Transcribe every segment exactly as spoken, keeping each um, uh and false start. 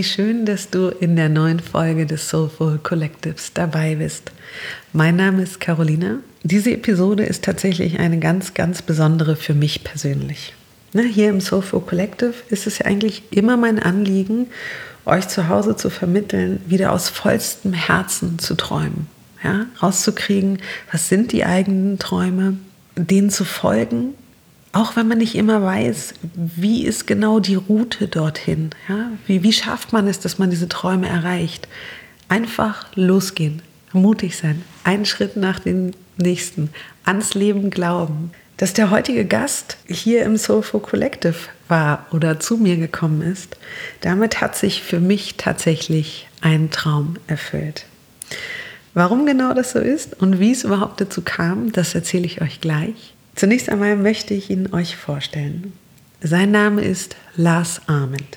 Wie schön, dass du in der neuen Folge des Soulful Collectives dabei bist. Mein Name ist Carolina. Diese Episode ist tatsächlich eine ganz, ganz besondere für mich persönlich. Hier im Soulful Collective ist es ja eigentlich immer mein Anliegen, euch zu Hause zu vermitteln, wieder aus vollstem Herzen zu träumen. Ja, rauszukriegen, was sind die eigenen Träume, denen zu folgen, auch wenn man nicht immer weiß, wie ist genau die Route dorthin. Ja? Wie, wie schafft man es, dass man diese Träume erreicht? Einfach losgehen, mutig sein, einen Schritt nach dem nächsten, ans Leben glauben. Dass der heutige Gast hier im Soulful Collective war oder zu mir gekommen ist, damit hat sich für mich tatsächlich ein Traum erfüllt. Warum genau das so ist und wie es überhaupt dazu kam, das erzähle ich euch gleich. Zunächst einmal möchte ich ihn euch vorstellen. Sein Name ist Lars Ament.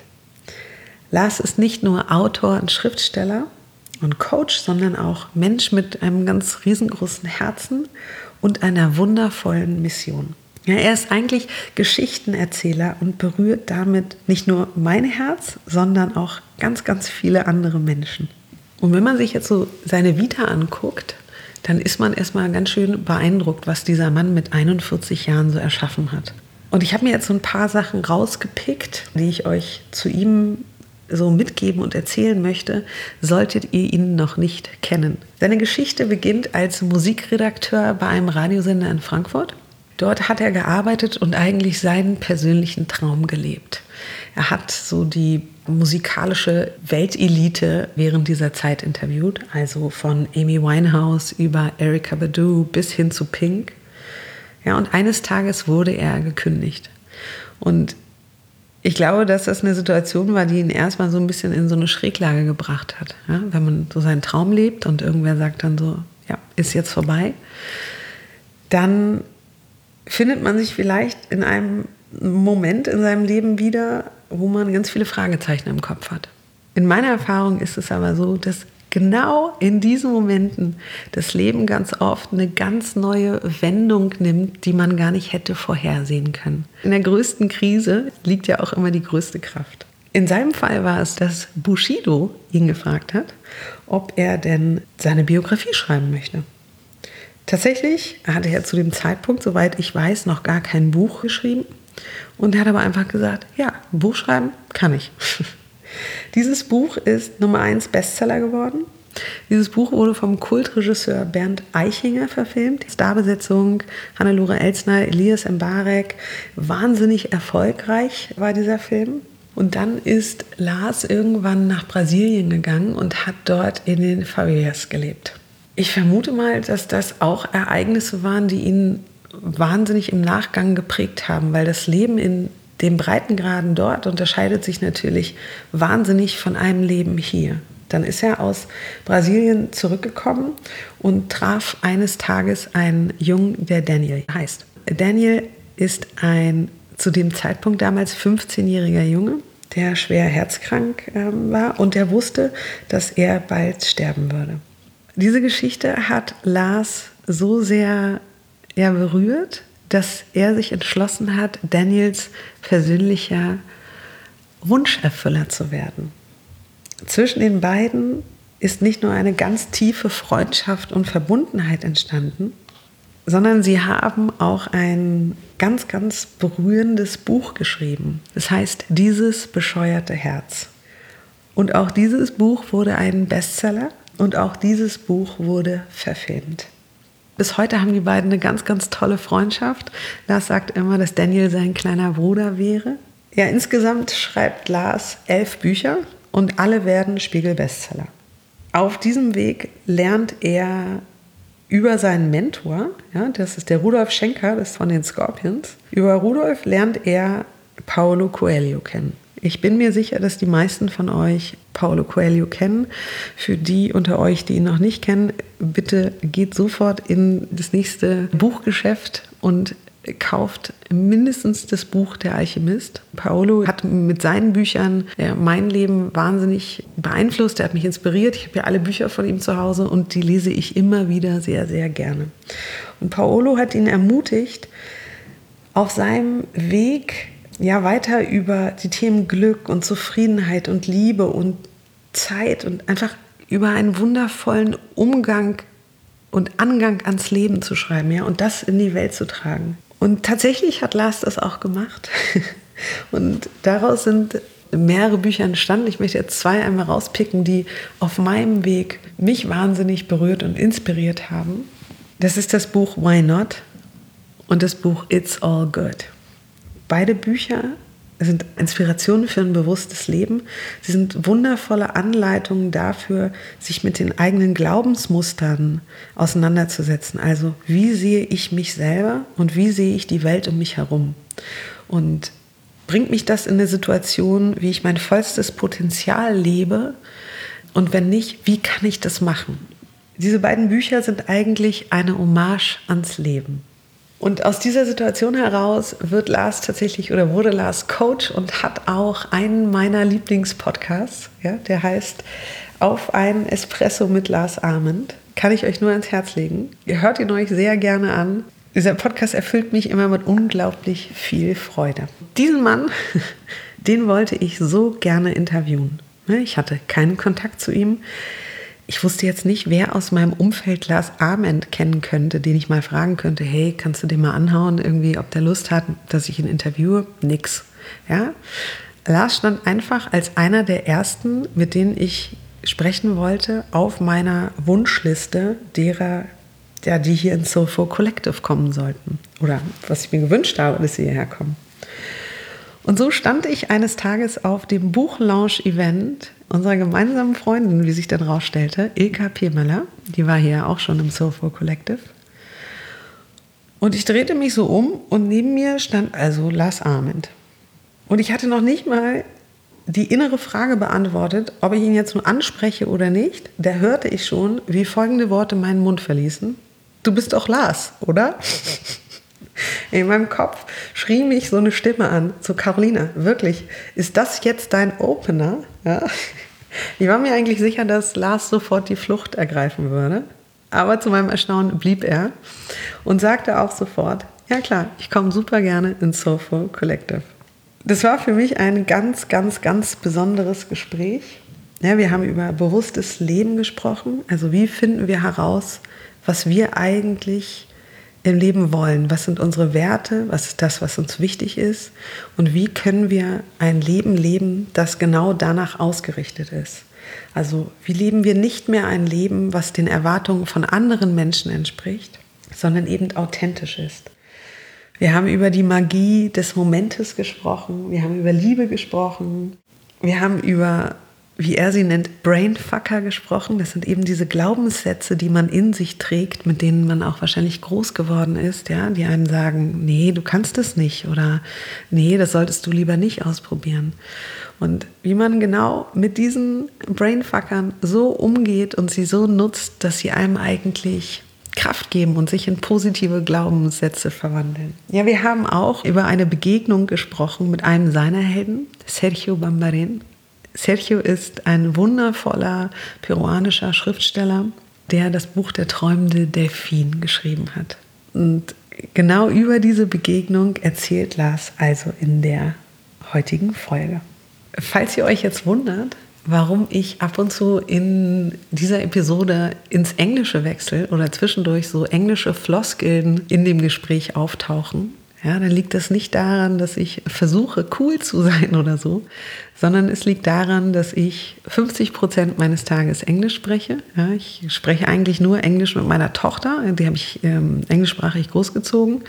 Lars ist nicht nur Autor und Schriftsteller und Coach, sondern auch Mensch mit einem ganz riesengroßen Herzen und einer wundervollen Mission. Ja, er ist eigentlich Geschichtenerzähler und berührt damit nicht nur mein Herz, sondern auch ganz, ganz viele andere Menschen. Und wenn man sich jetzt so seine Vita anguckt, dann ist man erstmal ganz schön beeindruckt, was dieser Mann mit einundvierzig Jahren so erschaffen hat. Und ich habe mir jetzt so ein paar Sachen rausgepickt, die ich euch zu ihm so mitgeben und erzählen möchte, solltet ihr ihn noch nicht kennen. Seine Geschichte beginnt als Musikredakteur bei einem Radiosender in Frankfurt. Dort hat er gearbeitet und eigentlich seinen persönlichen Traum gelebt. Er hat so die musikalische Weltelite während dieser Zeit interviewt, also von Amy Winehouse über Erykah Badu bis hin zu Pink. Ja, und eines Tages wurde er gekündigt. Und ich glaube, dass das eine Situation war, die ihn erstmal so ein bisschen in so eine Schräglage gebracht hat. Ja, wenn man so seinen Traum lebt und irgendwer sagt dann so, ja, ist jetzt vorbei, dann findet man sich vielleicht in einem Moment in seinem Leben wieder, wo man ganz viele Fragezeichen im Kopf hat. In meiner Erfahrung ist es aber so, dass genau in diesen Momenten das Leben ganz oft eine ganz neue Wendung nimmt, die man gar nicht hätte vorhersehen können. In der größten Krise liegt ja auch immer die größte Kraft. In seinem Fall war es, dass Bushido ihn gefragt hat, ob er denn seine Biografie schreiben möchte. Tatsächlich hatte er zu dem Zeitpunkt, soweit ich weiß, noch gar kein Buch geschrieben. Und er hat aber einfach gesagt, ja, ein Buch schreiben kann ich. Dieses Buch ist Nummer eins Bestseller geworden. Dieses Buch wurde vom Kultregisseur Bernd Eichinger verfilmt. Starbesetzung, Hannelore Elsner, Elias Mbarek. Wahnsinnig erfolgreich war dieser Film. Und dann ist Lars irgendwann nach Brasilien gegangen und hat dort in den Favelas gelebt. Ich vermute mal, dass das auch Ereignisse waren, die ihn wahnsinnig im Nachgang geprägt haben, weil das Leben in den Breitengraden dort unterscheidet sich natürlich wahnsinnig von einem Leben hier. Dann ist er aus Brasilien zurückgekommen und traf eines Tages einen Jungen, der Daniel heißt. Daniel ist ein zu dem Zeitpunkt damals fünfzehnjähriger Junge, der schwer herzkrank äh, war und der wusste, dass er bald sterben würde. Diese Geschichte hat Lars so sehr ja, berührt, dass er sich entschlossen hat, Daniels persönlicher Wunscherfüller zu werden. Zwischen den beiden ist nicht nur eine ganz tiefe Freundschaft und Verbundenheit entstanden, sondern sie haben auch ein ganz, ganz berührendes Buch geschrieben. Das heißt, Dieses bescheuerte Herz. Und auch dieses Buch wurde ein Bestseller und auch dieses Buch wurde verfilmt. Bis heute haben die beiden eine ganz, ganz tolle Freundschaft. Lars sagt immer, dass Daniel sein kleiner Bruder wäre. Ja, insgesamt schreibt Lars elf Bücher und alle werden Spiegel-Bestseller. Auf diesem Weg lernt er über seinen Mentor, ja, das ist der Rudolf Schenker, das ist von den Scorpions. Über Rudolf lernt er Paulo Coelho kennen. Ich bin mir sicher, dass die meisten von euch Paulo Coelho kennen. Für die unter euch, die ihn noch nicht kennen, bitte geht sofort in das nächste Buchgeschäft und kauft mindestens das Buch Der Alchemist. Paulo hat mit seinen Büchern ja, mein Leben wahnsinnig beeinflusst. Er hat mich inspiriert. Ich habe ja alle Bücher von ihm zu Hause und die lese ich immer wieder sehr, sehr gerne. Und Paulo hat ihn ermutigt, auf seinem Weg ja weiter über die Themen Glück und Zufriedenheit und Liebe und Zeit und einfach über einen wundervollen Umgang und Angang ans Leben zu schreiben, ja, und das in die Welt zu tragen. Und tatsächlich hat Lars das auch gemacht. Und daraus sind mehrere Bücher entstanden. Ich möchte jetzt zwei einmal rauspicken, die auf meinem Weg mich wahnsinnig berührt und inspiriert haben. Das ist das Buch Why Not und das Buch It's All Good. Beide Bücher sind Inspirationen für ein bewusstes Leben. Sie sind wundervolle Anleitungen dafür, sich mit den eigenen Glaubensmustern auseinanderzusetzen. Also wie sehe ich mich selber und wie sehe ich die Welt um mich herum? Und bringt mich das in eine Situation, wie ich mein vollstes Potenzial lebe? Und wenn nicht, wie kann ich das machen? Diese beiden Bücher sind eigentlich eine Hommage ans Leben. Und aus dieser Situation heraus wird Lars tatsächlich oder wurde Lars Coach und hat auch einen meiner Lieblingspodcasts, ja, der heißt Auf einen Espresso mit Lars Ament. Kann ich euch nur ans Herz legen. Ihr hört ihn euch sehr gerne an. Dieser Podcast erfüllt mich immer mit unglaublich viel Freude. Diesen Mann, den wollte ich so gerne interviewen. Ich hatte keinen Kontakt zu ihm. Ich wusste jetzt nicht, wer aus meinem Umfeld Lars Ament kennen könnte, den ich mal fragen könnte, hey, kannst du den mal anhauen, irgendwie, ob der Lust hat, dass ich ihn interviewe? Nix. Ja? Lars stand einfach als einer der ersten, mit denen ich sprechen wollte, auf meiner Wunschliste derer, ja, die hier ins Soulful Collective kommen sollten. Oder was ich mir gewünscht habe, dass sie hierher kommen. Und so stand ich eines Tages auf dem Buchlaunch-Event unserer gemeinsamen Freundin, wie sich dann rausstellte, Ilka Piermöller, die war hier auch schon im Soulful Collective. Und ich drehte mich so um und neben mir stand also Lars Ament. Und ich hatte noch nicht mal die innere Frage beantwortet, ob ich ihn jetzt nur anspreche oder nicht. Da hörte ich schon, wie folgende Worte meinen Mund verließen. Du bist doch Lars, oder? In meinem Kopf schrie mich so eine Stimme an, so Carolina, wirklich, ist das jetzt dein Opener? Ja? Ich war mir eigentlich sicher, dass Lars sofort die Flucht ergreifen würde, aber zu meinem Erstaunen blieb er und sagte auch sofort, ja klar, ich komme super gerne ins Soulful Collective. Das war für mich ein ganz, ganz, ganz besonderes Gespräch. Ja, wir haben über bewusstes Leben gesprochen, also wie finden wir heraus, was wir eigentlich im Leben wollen. Was sind unsere Werte? Was ist das, was uns wichtig ist? Und wie können wir ein Leben leben, das genau danach ausgerichtet ist? Also wie leben wir nicht mehr ein Leben, was den Erwartungen von anderen Menschen entspricht, sondern eben authentisch ist? Wir haben über die Magie des Momentes gesprochen. Wir haben über Liebe gesprochen. Wir haben über, wie er sie nennt, Brainfucker gesprochen. Das sind eben diese Glaubenssätze, die man in sich trägt, mit denen man auch wahrscheinlich groß geworden ist, ja, die einem sagen, nee, du kannst es nicht oder nee, das solltest du lieber nicht ausprobieren. Und wie man genau mit diesen Brainfuckern so umgeht und sie so nutzt, dass sie einem eigentlich Kraft geben und sich in positive Glaubenssätze verwandeln. Ja, wir haben auch über eine Begegnung gesprochen mit einem seiner Helden, Sergio Bambarin. Sergio ist ein wundervoller peruanischer Schriftsteller, der das Buch Der träumende Delfin geschrieben hat. Und genau über diese Begegnung erzählt Lars also in der heutigen Folge. Falls ihr euch jetzt wundert, warum ich ab und zu in dieser Episode ins Englische wechsle oder zwischendurch so englische Floskeln in dem Gespräch auftauchen, ja, dann liegt das nicht daran, dass ich versuche, cool zu sein oder so, sondern es liegt daran, dass ich fünfzig Prozent meines Tages Englisch spreche. Ja, ich spreche eigentlich nur Englisch mit meiner Tochter, die habe ich ähm, englischsprachig großgezogen.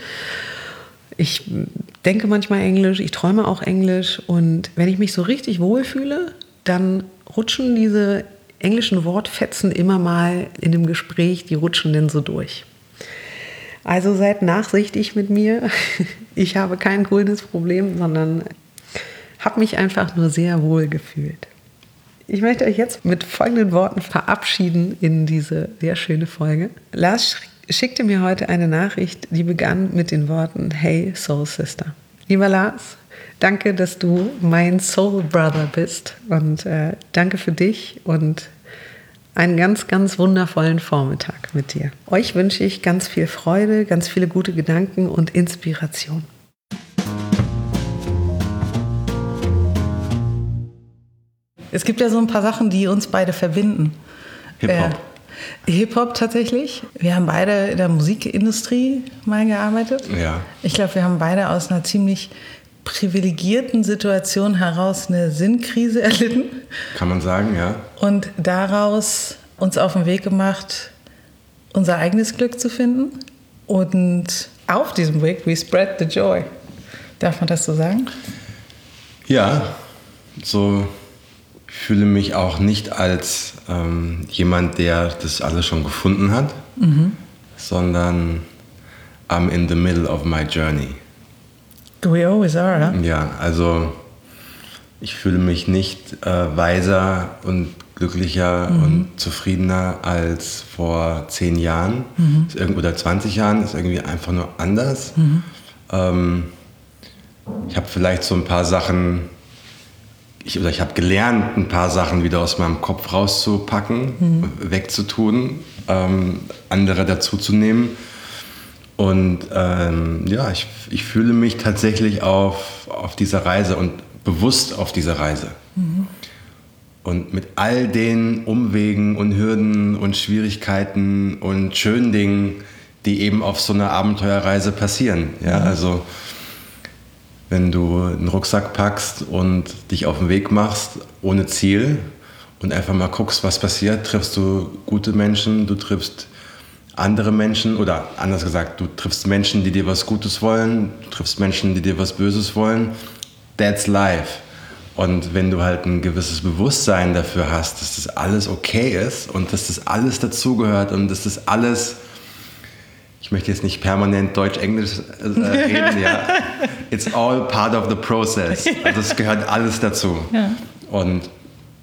Ich denke manchmal Englisch, ich träume auch Englisch und wenn ich mich so richtig wohlfühle, dann rutschen diese englischen Wortfetzen immer mal in dem Gespräch, die rutschen dann so durch. Also seid nachsichtig mit mir. Ich habe kein cooles Problem, sondern habe mich einfach nur sehr wohl gefühlt. Ich möchte euch jetzt mit folgenden Worten verabschieden in diese sehr schöne Folge. Lars schickte mir heute eine Nachricht, die begann mit den Worten: Hey Soul Sister. Lieber Lars, danke, dass du mein Soul Brother bist und äh, danke für dich und einen ganz, ganz wundervollen Vormittag mit dir. Euch wünsche ich ganz viel Freude, ganz viele gute Gedanken und Inspiration. Es gibt ja so ein paar Sachen, die uns beide verbinden. Hip-Hop. Äh, Hip-Hop tatsächlich. Wir haben beide in der Musikindustrie mal gearbeitet. Ja. Ich glaube, wir haben beide aus einer ziemlich privilegierten Situation heraus eine Sinnkrise erlitten. Kann man sagen, ja. Und daraus uns auf den Weg gemacht, unser eigenes Glück zu finden. Und auf diesem Weg, we spread the joy. Darf man das so sagen? Ja, so ich fühle mich auch nicht als ähm, jemand, der das alles schon gefunden hat, mhm. sondern I'm in the middle of my journey. We always are, huh? Ja, also ich fühle mich nicht äh, weiser und glücklicher mhm. und zufriedener als vor zehn Jahren mhm. oder zwanzig Jahren. Ist irgendwie einfach nur anders. Mhm. Ähm, ich habe vielleicht so ein paar Sachen, ich, oder ich habe gelernt, ein paar Sachen wieder aus meinem Kopf rauszupacken, mhm. wegzutun, ähm, andere dazuzunehmen. Und ähm, ja, ich, ich fühle mich tatsächlich auf, auf dieser Reise und bewusst auf dieser Reise. Mhm. Und mit all den Umwegen und Hürden und Schwierigkeiten und schönen Dingen, die eben auf so einer Abenteuerreise passieren. Ja, mhm. Also wenn du einen Rucksack packst und dich auf den Weg machst ohne Ziel und einfach mal guckst, was passiert, triffst du gute Menschen, du triffst andere Menschen oder anders gesagt, du triffst Menschen, die dir was Gutes wollen, du triffst Menschen, die dir was Böses wollen. That's life. Und wenn du halt ein gewisses Bewusstsein dafür hast, dass das alles okay ist und dass das alles dazugehört und dass das alles, ich möchte jetzt nicht permanent Deutsch-Englisch äh, reden, ja, it's all part of the process. Also es gehört alles dazu. Ja. Und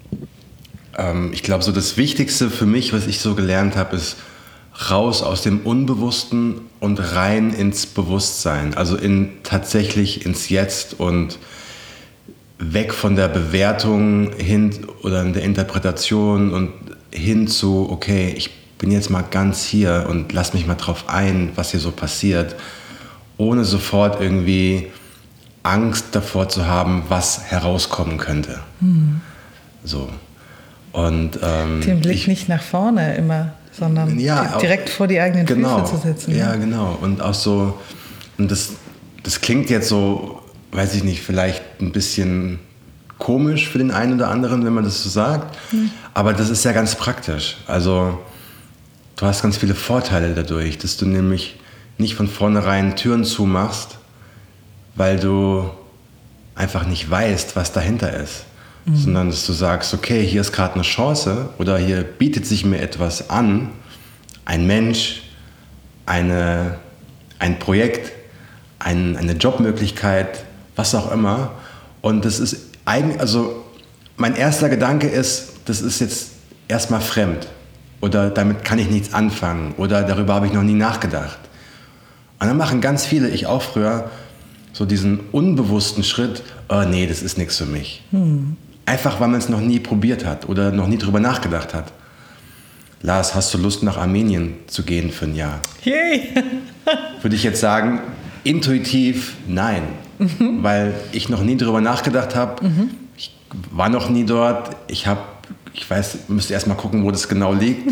ähm, ich glaube, so das Wichtigste für mich, was ich so gelernt habe, ist raus aus dem Unbewussten und rein ins Bewusstsein. Also in, tatsächlich ins Jetzt und weg von der Bewertung hin oder in der Interpretation und hin zu, okay, ich bin jetzt mal ganz hier und lass mich mal drauf ein, was hier so passiert, ohne sofort irgendwie Angst davor zu haben, was herauskommen könnte. Hm. So. Und, ähm, den Blick ich, nicht nach vorne immer, sondern ja, direkt auch, vor die eigenen genau, Füße zu setzen. Ja, ja, genau. Und auch so, und das, das klingt jetzt so, weiß ich nicht, vielleicht ein bisschen komisch für den einen oder anderen, wenn man das so sagt. Mhm. Aber das ist ja ganz praktisch. Also du hast ganz viele Vorteile dadurch, dass du nämlich nicht von vornherein Türen zumachst, weil du einfach nicht weißt, was dahinter ist. Mhm. Sondern dass du sagst, okay, hier ist gerade eine Chance oder hier bietet sich mir etwas an, ein Mensch, eine, ein Projekt, ein, eine Jobmöglichkeit, was auch immer. Und das ist eigentlich, also mein erster Gedanke ist, das ist jetzt erstmal fremd oder damit kann ich nichts anfangen oder darüber habe ich noch nie nachgedacht. Und dann machen ganz viele, ich auch früher, so diesen unbewussten Schritt, oh nee, das ist nichts für mich. Hm. Einfach, weil man es noch nie probiert hat oder noch nie drüber nachgedacht hat. Lars, hast du Lust, nach Armenien zu gehen für ein Jahr? Yay! Würde ich jetzt sagen, intuitiv nein. Mhm. Weil ich noch nie drüber nachgedacht habe. Mhm. Ich war noch nie dort. Ich habe, ich weiß, müsste erst mal gucken, wo das genau liegt.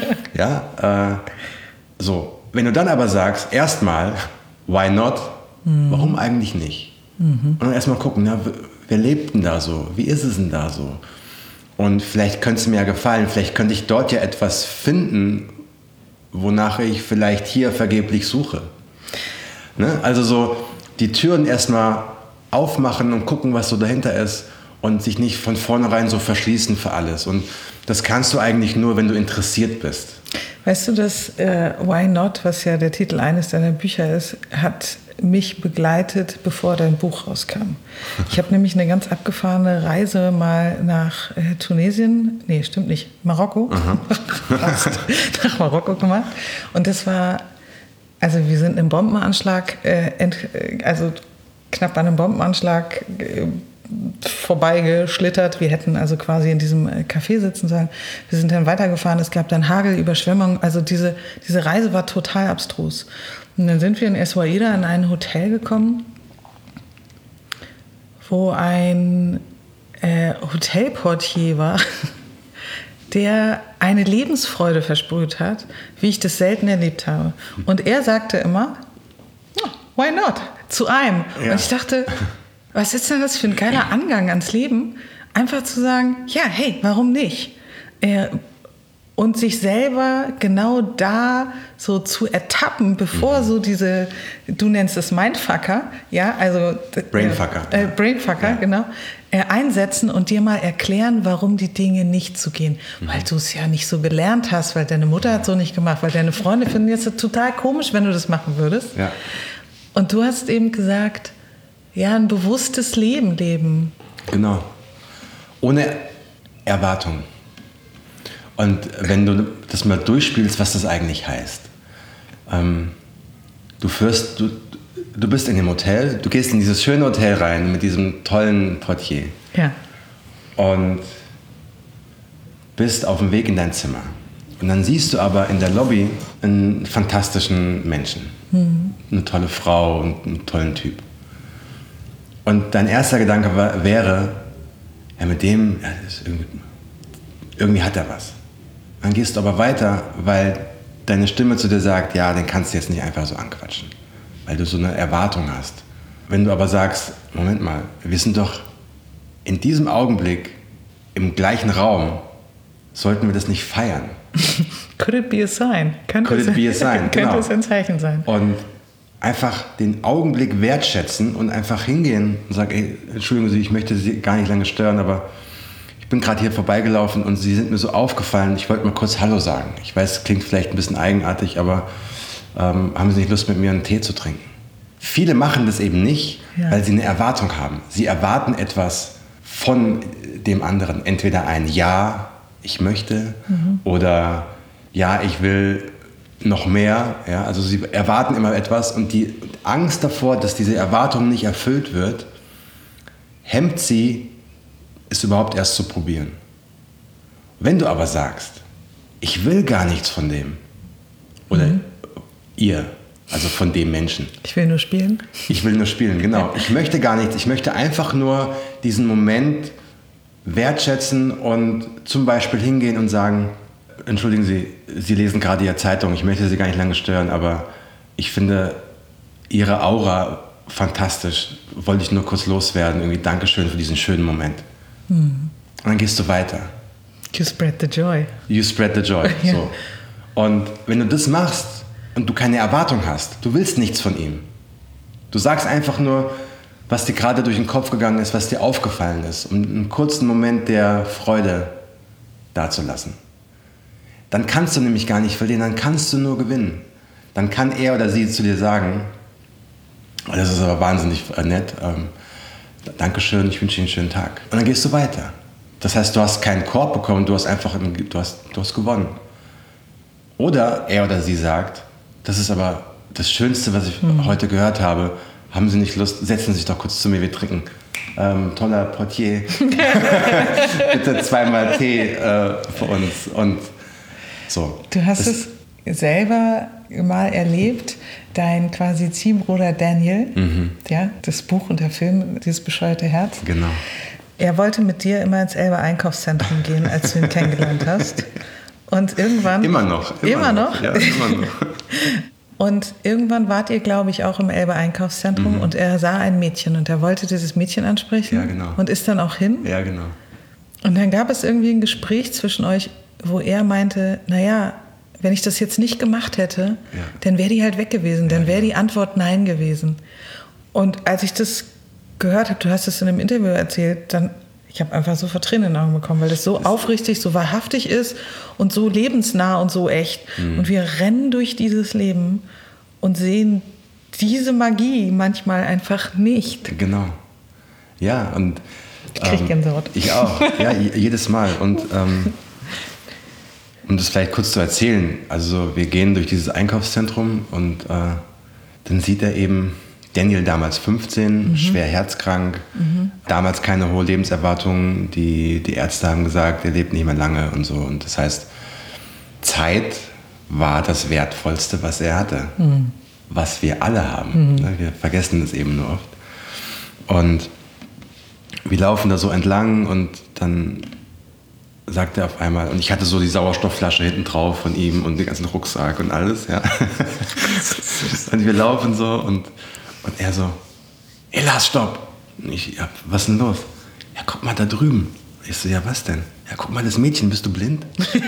ja, äh, so. Wenn du dann aber sagst, erstmal, why not? Mhm. Warum eigentlich nicht? Mhm. Und dann erstmal gucken, na, wer lebt denn da so? Wie ist es denn da so? Und vielleicht könnte es mir ja gefallen, vielleicht könnte ich dort ja etwas finden, wonach ich vielleicht hier vergeblich suche. Ne? Also so die Türen erstmal aufmachen und gucken, was so dahinter ist und sich nicht von vornherein so verschließen für alles. Und das kannst du eigentlich nur, wenn du interessiert bist. Weißt du, dass äh, Why Not, was ja der Titel eines deiner Bücher ist, hat mich begleitet, bevor dein Buch rauskam. Ich habe nämlich eine ganz abgefahrene Reise mal nach äh, Tunesien, nee, stimmt nicht, Marokko, nach Marokko gemacht. Und das war, also wir sind einem Bombenanschlag, äh, ent, also knapp an einem Bombenanschlag äh, vorbeigeschlittert. Wir hätten also quasi in diesem Café sitzen sollen. Wir sind dann weitergefahren, es gab dann Hagel, Überschwemmung. Also diese, diese Reise war total abstrus. Und dann sind wir in Essaouira in ein Hotel gekommen, wo ein äh, Hotelportier war, der eine Lebensfreude versprüht hat, wie ich das selten erlebt habe. Und er sagte immer, oh, why not? Zu einem. Ja. Und ich dachte, was ist denn das für ein geiler Angang ans Leben? Einfach zu sagen, ja, hey, warum nicht? Er, und sich selber genau da so zu ertappen, bevor mhm. so diese, du nennst es Mindfucker, ja, also Brainfucker. Äh, äh, Brainfucker, ja. genau, äh, einsetzen und dir mal erklären, warum die Dinge nicht so gehen. Mhm. Weil du es ja nicht so gelernt hast, weil deine Mutter hat so nicht gemacht, weil deine Freunde finden es total komisch, wenn du das machen würdest. Ja. Und du hast eben gesagt, ja, ein bewusstes Leben leben. Genau. Ohne Erwartung. Und wenn du das mal durchspielst, was das eigentlich heißt. Ähm, du führst, du, du bist in dem Hotel, du gehst in dieses schöne Hotel rein mit diesem tollen Portier. Ja. Und bist auf dem Weg in dein Zimmer. Und dann siehst du aber in der Lobby einen fantastischen Menschen. Mhm. Eine tolle Frau und einen tollen Typ. Und dein erster Gedanke war, wäre, ja, mit dem, ja, das ist irgendwie, irgendwie hat er was. Dann gehst du aber weiter, weil deine Stimme zu dir sagt, ja, den kannst du jetzt nicht einfach so anquatschen, weil du so eine Erwartung hast. Wenn du aber sagst, Moment mal, wir sind doch in diesem Augenblick im gleichen Raum, sollten wir das nicht feiern? Could it be a sign? Könnte Could it be a sign? Könnte genau. es ein Zeichen sein. Und einfach den Augenblick wertschätzen und einfach hingehen und sagen, ey, Entschuldigen Sie, ich möchte Sie gar nicht lange stören, aber ich bin gerade hier vorbeigelaufen und Sie sind mir so aufgefallen, ich wollte mal kurz Hallo sagen. Ich weiß, es klingt vielleicht ein bisschen eigenartig, aber ähm, haben Sie nicht Lust, mit mir einen Tee zu trinken? Viele machen das eben nicht, ja. weil sie eine Erwartung haben. Sie erwarten etwas von dem anderen. Entweder ein Ja, ich möchte, mhm. oder Ja, ich will noch mehr. Ja? Also sie erwarten immer etwas und die Angst davor, dass diese Erwartung nicht erfüllt wird, hemmt sie, es überhaupt erst zu probieren. Wenn du aber sagst, ich will gar nichts von dem, oder mhm. ihr, also von dem Menschen. Ich will nur spielen. Ich will nur spielen, genau. Ich möchte gar nichts, ich möchte einfach nur diesen Moment wertschätzen und zum Beispiel hingehen und sagen, entschuldigen Sie, Sie lesen gerade Ihre Zeitung, ich möchte Sie gar nicht lange stören, aber ich finde Ihre Aura fantastisch, wollte ich nur kurz loswerden, irgendwie Dankeschön für diesen schönen Moment. Mhm. Und dann gehst du weiter. You spread the joy. You spread the joy, ja. So. Und wenn du das machst und du keine Erwartung hast, du willst nichts von ihm, du sagst einfach nur, was dir gerade durch den Kopf gegangen ist, was dir aufgefallen ist, um einen kurzen Moment der Freude dazulassen. Dann kannst du nämlich gar nicht verlieren, dann kannst du nur gewinnen. Dann kann er oder sie zu dir sagen, oh, das ist aber wahnsinnig nett, ähm, Dankeschön, ich wünsche Ihnen einen schönen Tag. Und dann gehst du weiter. Das heißt, du hast keinen Korb bekommen, du hast einfach du hast, du hast gewonnen. Oder er oder sie sagt, das ist aber das Schönste, was ich mhm. heute gehört habe, haben Sie nicht Lust, setzen Sie sich doch kurz zu mir, wir trinken. Ähm, toller Portier, bitte zweimal Tee äh, für uns. Und so. Du hast das es selber mal erlebt, dein quasi Ziehbruder Daniel, mhm. ja, das Buch und der Film, dieses bescheuerte Herz. Genau. Er wollte mit dir immer ins Elbe Einkaufszentrum gehen, als du ihn kennengelernt hast. Und irgendwann... Immer noch. Immer, immer noch? noch? Ja, immer noch. Und irgendwann wart ihr, glaube ich, auch im Elbe Einkaufszentrum mhm. und er sah ein Mädchen und er wollte dieses Mädchen ansprechen. Ja, genau. Und ist dann auch hin. Ja, genau. Und dann gab es irgendwie ein Gespräch zwischen euch, wo er meinte, naja, wenn ich das jetzt nicht gemacht hätte, ja. dann wäre die halt weg gewesen, dann wäre die Antwort Nein gewesen. Und als ich das gehört habe, du hast es in einem Interview erzählt, dann, ich habe einfach so vor Tränen in den Augen bekommen, weil das so das aufrichtig, so wahrhaftig ist und so lebensnah und so echt. Mhm. Und wir rennen durch dieses Leben und sehen diese Magie manchmal einfach nicht. Genau. Ja, und ich kriege Gänsehaut. Ähm, ich auch, ja, jedes Mal. Und ähm, um das vielleicht kurz zu erzählen, also wir gehen durch dieses Einkaufszentrum und äh, dann sieht er eben Daniel, damals fünfzehn, mhm. schwer herzkrank, mhm. damals keine hohe Lebenserwartung, die, die Ärzte haben gesagt, er lebt nicht mehr lange und so. Und das heißt, Zeit war das Wertvollste, was er hatte, mhm. was wir alle haben. Mhm. Wir vergessen das eben nur oft. Und wir laufen da so entlang und dann sagt er auf einmal, und ich hatte so die Sauerstoffflasche hinten drauf von ihm und den ganzen Rucksack und alles, ja. Und wir laufen so und, und er so, ey Lars, stopp. Und ich, ja, was ist denn los? Ja, guck mal da drüben. Ich so, ja, was denn? Ja, guck mal, das Mädchen, bist du blind?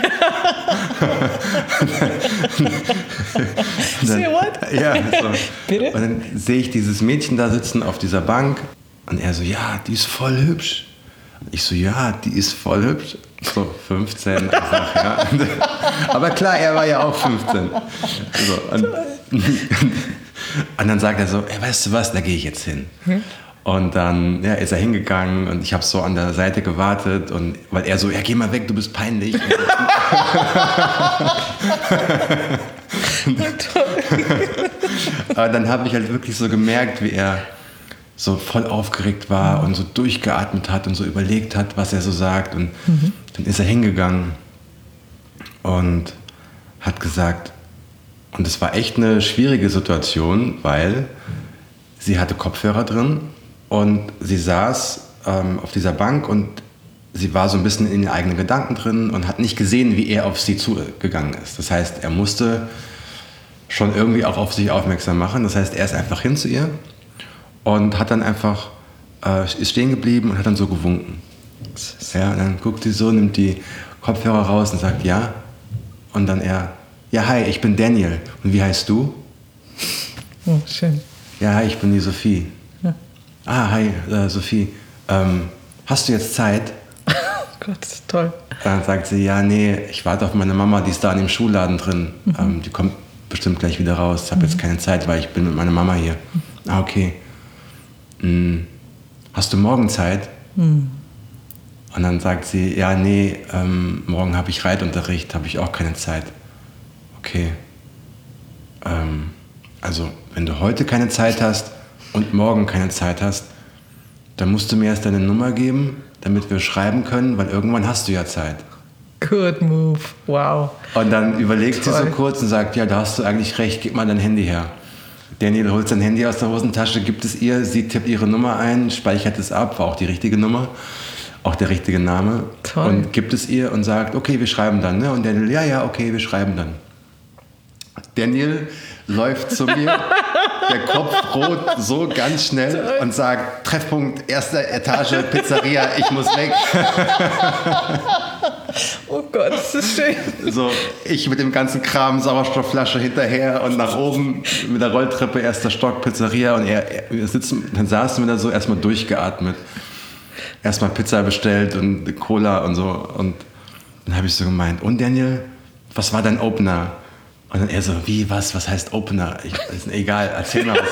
Say what? Ja, so. Bitte? Und dann sehe ich dieses Mädchen da sitzen auf dieser Bank und er so, ja, die ist voll hübsch. Ich so, ja, die ist voll hübsch. So, fünfzehn. Ich sag, ja. Aber klar, er war ja auch fünfzehn. So, und, und dann sagt er so, ey, weißt du was, da gehe ich jetzt hin. Hm? Und dann ja, ist er hingegangen und ich habe so an der Seite gewartet, und weil er so, ja, geh mal weg, du bist peinlich. Aber dann habe ich halt wirklich so gemerkt, wie er so voll aufgeregt war und so durchgeatmet hat und so überlegt hat, was er so sagt. Und mhm. dann ist er hingegangen und hat gesagt, und es war echt eine schwierige Situation, weil sie hatte Kopfhörer drin und sie saß ähm, auf dieser Bank und sie war so ein bisschen in den eigenen Gedanken drin und hat nicht gesehen, wie er auf sie zugegangen ist. Das heißt, er musste schon irgendwie auch auf sich aufmerksam machen. Das heißt, er ist einfach hin zu ihr und hat dann einfach, äh, ist stehen geblieben und hat dann so gewunken. Ja, dann guckt sie so, nimmt die Kopfhörer raus und sagt, ja. Und dann er, ja, hi, ich bin Daniel. Und wie heißt du? Oh, schön. Ja, hi, ich bin die Sophie. Ja. Ah, hi, äh, Sophie. Ähm, hast du jetzt Zeit? Oh Gott, das ist toll. Dann sagt sie, ja, nee, ich warte auf meine Mama, die ist da in dem Schuhladen drin. Mhm. Ähm, die kommt bestimmt gleich wieder raus. Ich habe mhm. jetzt keine Zeit, weil ich bin mit meiner Mama hier. Mhm. Ah, okay. Hm, hast du morgen Zeit? Mhm. Und dann sagt sie, ja, nee, ähm, morgen habe ich Reitunterricht, habe ich auch keine Zeit. Okay. Ähm, also, wenn du heute keine Zeit hast und morgen keine Zeit hast, dann musst du mir erst deine Nummer geben, damit wir schreiben können, weil irgendwann hast du ja Zeit. Good move, wow. Und dann überlegt Toll. sie so kurz und sagt, ja, da hast du eigentlich recht, gib mal dein Handy her. Daniel holt sein Handy aus der Hosentasche, gibt es ihr, sie tippt ihre Nummer ein, speichert es ab, war auch die richtige Nummer, auch der richtige Name. Toll. Und gibt es ihr und sagt, okay, wir schreiben dann. Ne? Und Daniel, ja, ja, okay, wir schreiben dann. Daniel läuft zu mir, der Kopf rot, so ganz schnell Toll. und sagt, Treffpunkt, erste Etage, Pizzeria, ich muss weg. Oh Gott, das ist schön. So, ich mit dem ganzen Kram, Sauerstoffflasche hinterher und nach oben mit der Rolltreppe, erster Stock, Pizzeria, und er, er sitzen, dann saßen wir da so erstmal durchgeatmet. Erstmal Pizza bestellt und Cola und so, und dann habe ich so gemeint, und Daniel, was war dein Opener? Und dann er so, wie, was, was heißt Opener? Ich, ist egal, erzähl mal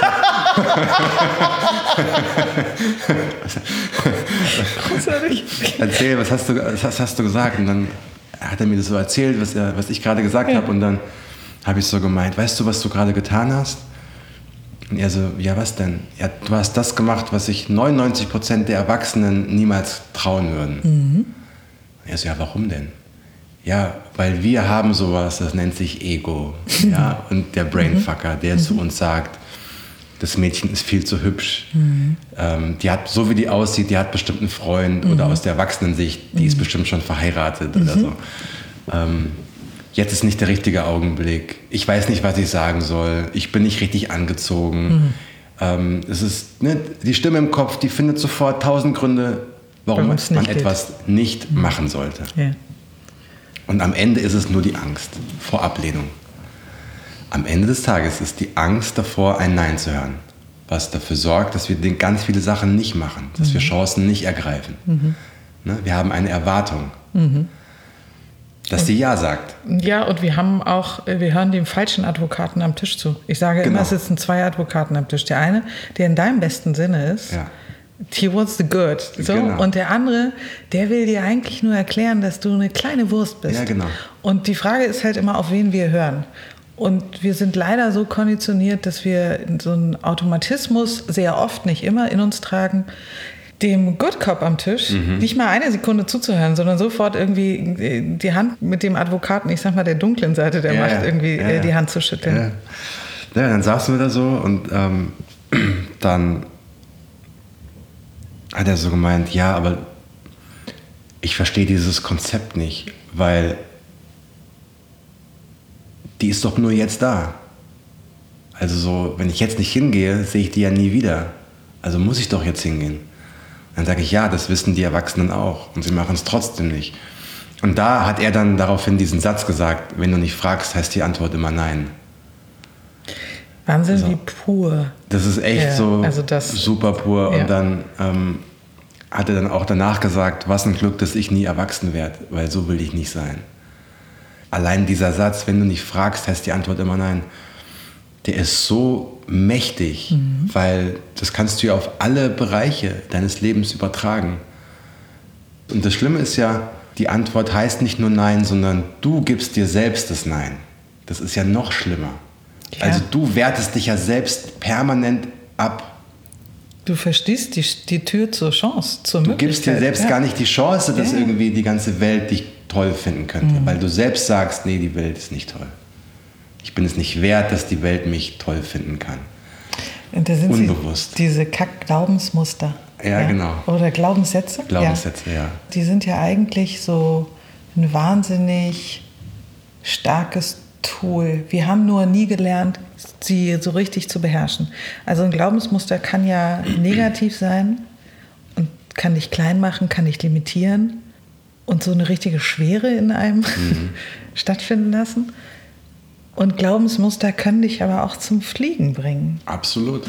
was. Erzähl, was hast, du, was hast du gesagt? Und dann hat er mir das so erzählt, was, er, was ich gerade gesagt ja. habe. Und dann habe ich so gemeint, weißt du, was du gerade getan hast? Und er so, ja, was denn? Ja, du hast das gemacht, was sich neunundneunzig Prozent der Erwachsenen niemals trauen würden. Mhm. Und er so, ja, warum denn? Ja, weil wir haben sowas, das nennt sich Ego. Ja? Und der Brainfucker, der mhm. zu uns sagt, das Mädchen ist viel zu hübsch. Mhm. Ähm, die hat, so wie die aussieht, die hat bestimmt einen Freund. Mhm. Oder aus der Erwachsenensicht, die mhm. ist bestimmt schon verheiratet mhm. oder so. Ähm, jetzt ist nicht der richtige Augenblick. Ich weiß nicht, was ich sagen soll. Ich bin nicht richtig angezogen. Mhm. Ähm, es ist, ne, die Stimme im Kopf, die findet sofort tausend Gründe, warum man etwas nicht mhm. machen sollte. Ja. Und am Ende ist es nur die Angst vor Ablehnung. Am Ende des Tages ist die Angst davor, ein Nein zu hören, was dafür sorgt, dass wir ganz viele Sachen nicht machen, dass mhm. wir Chancen nicht ergreifen. Mhm. Ne? Wir haben eine Erwartung, mhm. dass sie Ja sagt. Ja, und wir haben auch, wir hören dem falschen Advokaten am Tisch zu. Ich sage genau. immer, es sitzen zwei Advokaten am Tisch. Der eine, der in deinem besten Sinne ist, ja. He wants the good. So? Genau. Und der andere, der will dir eigentlich nur erklären, dass du eine kleine Wurst bist. Ja, genau. Und die Frage ist halt immer, auf wen wir hören. Und wir sind leider so konditioniert, dass wir so einen Automatismus sehr oft, nicht immer, in uns tragen, dem Good Cop am Tisch mhm. nicht mal eine Sekunde zuzuhören, sondern sofort irgendwie die Hand mit dem Advokaten, ich sag mal der dunklen Seite der ja, Macht, irgendwie ja, die Hand zu schütteln. Ja, ja, dann saßen wir da so und ähm, dann hat er so gemeint, ja, aber ich verstehe dieses Konzept nicht, weil die ist doch nur jetzt da. Also so, wenn ich jetzt nicht hingehe, sehe ich die ja nie wieder. Also muss ich doch jetzt hingehen. Dann sage ich, ja, das wissen die Erwachsenen auch und sie machen es trotzdem nicht. Und da hat er dann daraufhin diesen Satz gesagt, wenn du nicht fragst, heißt die Antwort immer nein. Wahnsinn, so. Wie pur. Das ist echt ja, so also das, super pur. Ja. Und dann ähm, hat er dann auch danach gesagt, was ein Glück, dass ich nie erwachsen werde, weil so will ich nicht sein. Allein dieser Satz, wenn du nicht fragst, heißt die Antwort immer nein, der ist so mächtig, mhm. weil das kannst du ja auf alle Bereiche deines Lebens übertragen. Und das Schlimme ist ja, die Antwort heißt nicht nur Nein, sondern du gibst dir selbst das Nein. Das ist ja noch schlimmer. Ja. Also du wertest dich ja selbst permanent ab. Du verschließt die, die Tür zur Chance, zur Du Möglichkeit. gibst dir selbst ja. gar nicht die Chance, dass ja. irgendwie die ganze Welt dich toll finden könnte. Mhm. Weil du selbst sagst, nee, die Welt ist nicht toll. Ich bin es nicht wert, dass die Welt mich toll finden kann. Und da sind Unbewusst. Sie, diese Kack-Glaubensmuster. Ja, ja, genau. Oder Glaubenssätze. Glaubenssätze, ja. ja. Die sind ja eigentlich so ein wahnsinnig starkes Tool. Wir haben nur nie gelernt, sie so richtig zu beherrschen. Also ein Glaubensmuster kann ja negativ sein und kann dich klein machen, kann dich limitieren und so eine richtige Schwere in einem mhm. stattfinden lassen. Und Glaubensmuster können dich aber auch zum Fliegen bringen. Absolut.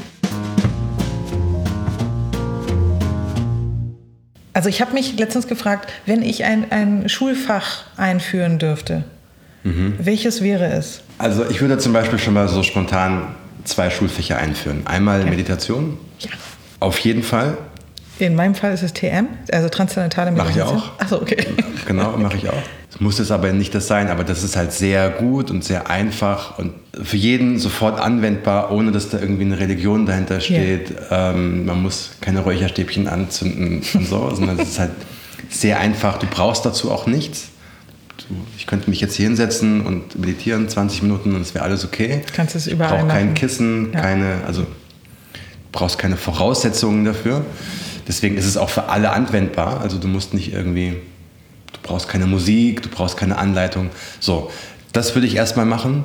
Also ich habe mich letztens gefragt, wenn ich ein, ein Schulfach einführen dürfte, mhm. welches wäre es? Also ich würde zum Beispiel schon mal so spontan zwei Schulfächer einführen. Einmal okay. Meditation. Ja. Auf jeden Fall. In meinem Fall ist es T M, also transzendentale Meditation. Mache ich auch. Achso, okay. Genau, mache ich auch. Es muss es aber nicht das sein, aber das ist halt sehr gut und sehr einfach und für jeden sofort anwendbar, ohne dass da irgendwie eine Religion dahinter steht. Ja. Ähm, man muss keine Räucherstäbchen anzünden und so, sondern es ist halt sehr einfach. Du brauchst dazu auch nichts. Du, ich könnte mich jetzt hier hinsetzen und meditieren, zwanzig Minuten und es wäre alles okay. Du kannst es überall machen. Du brauchst kein machen. Kissen, ja. keine, also du brauchst keine Voraussetzungen dafür. Deswegen ist es auch für alle anwendbar. Also du musst nicht irgendwie, du brauchst keine Musik, du brauchst keine Anleitung. So, das würde ich erstmal machen.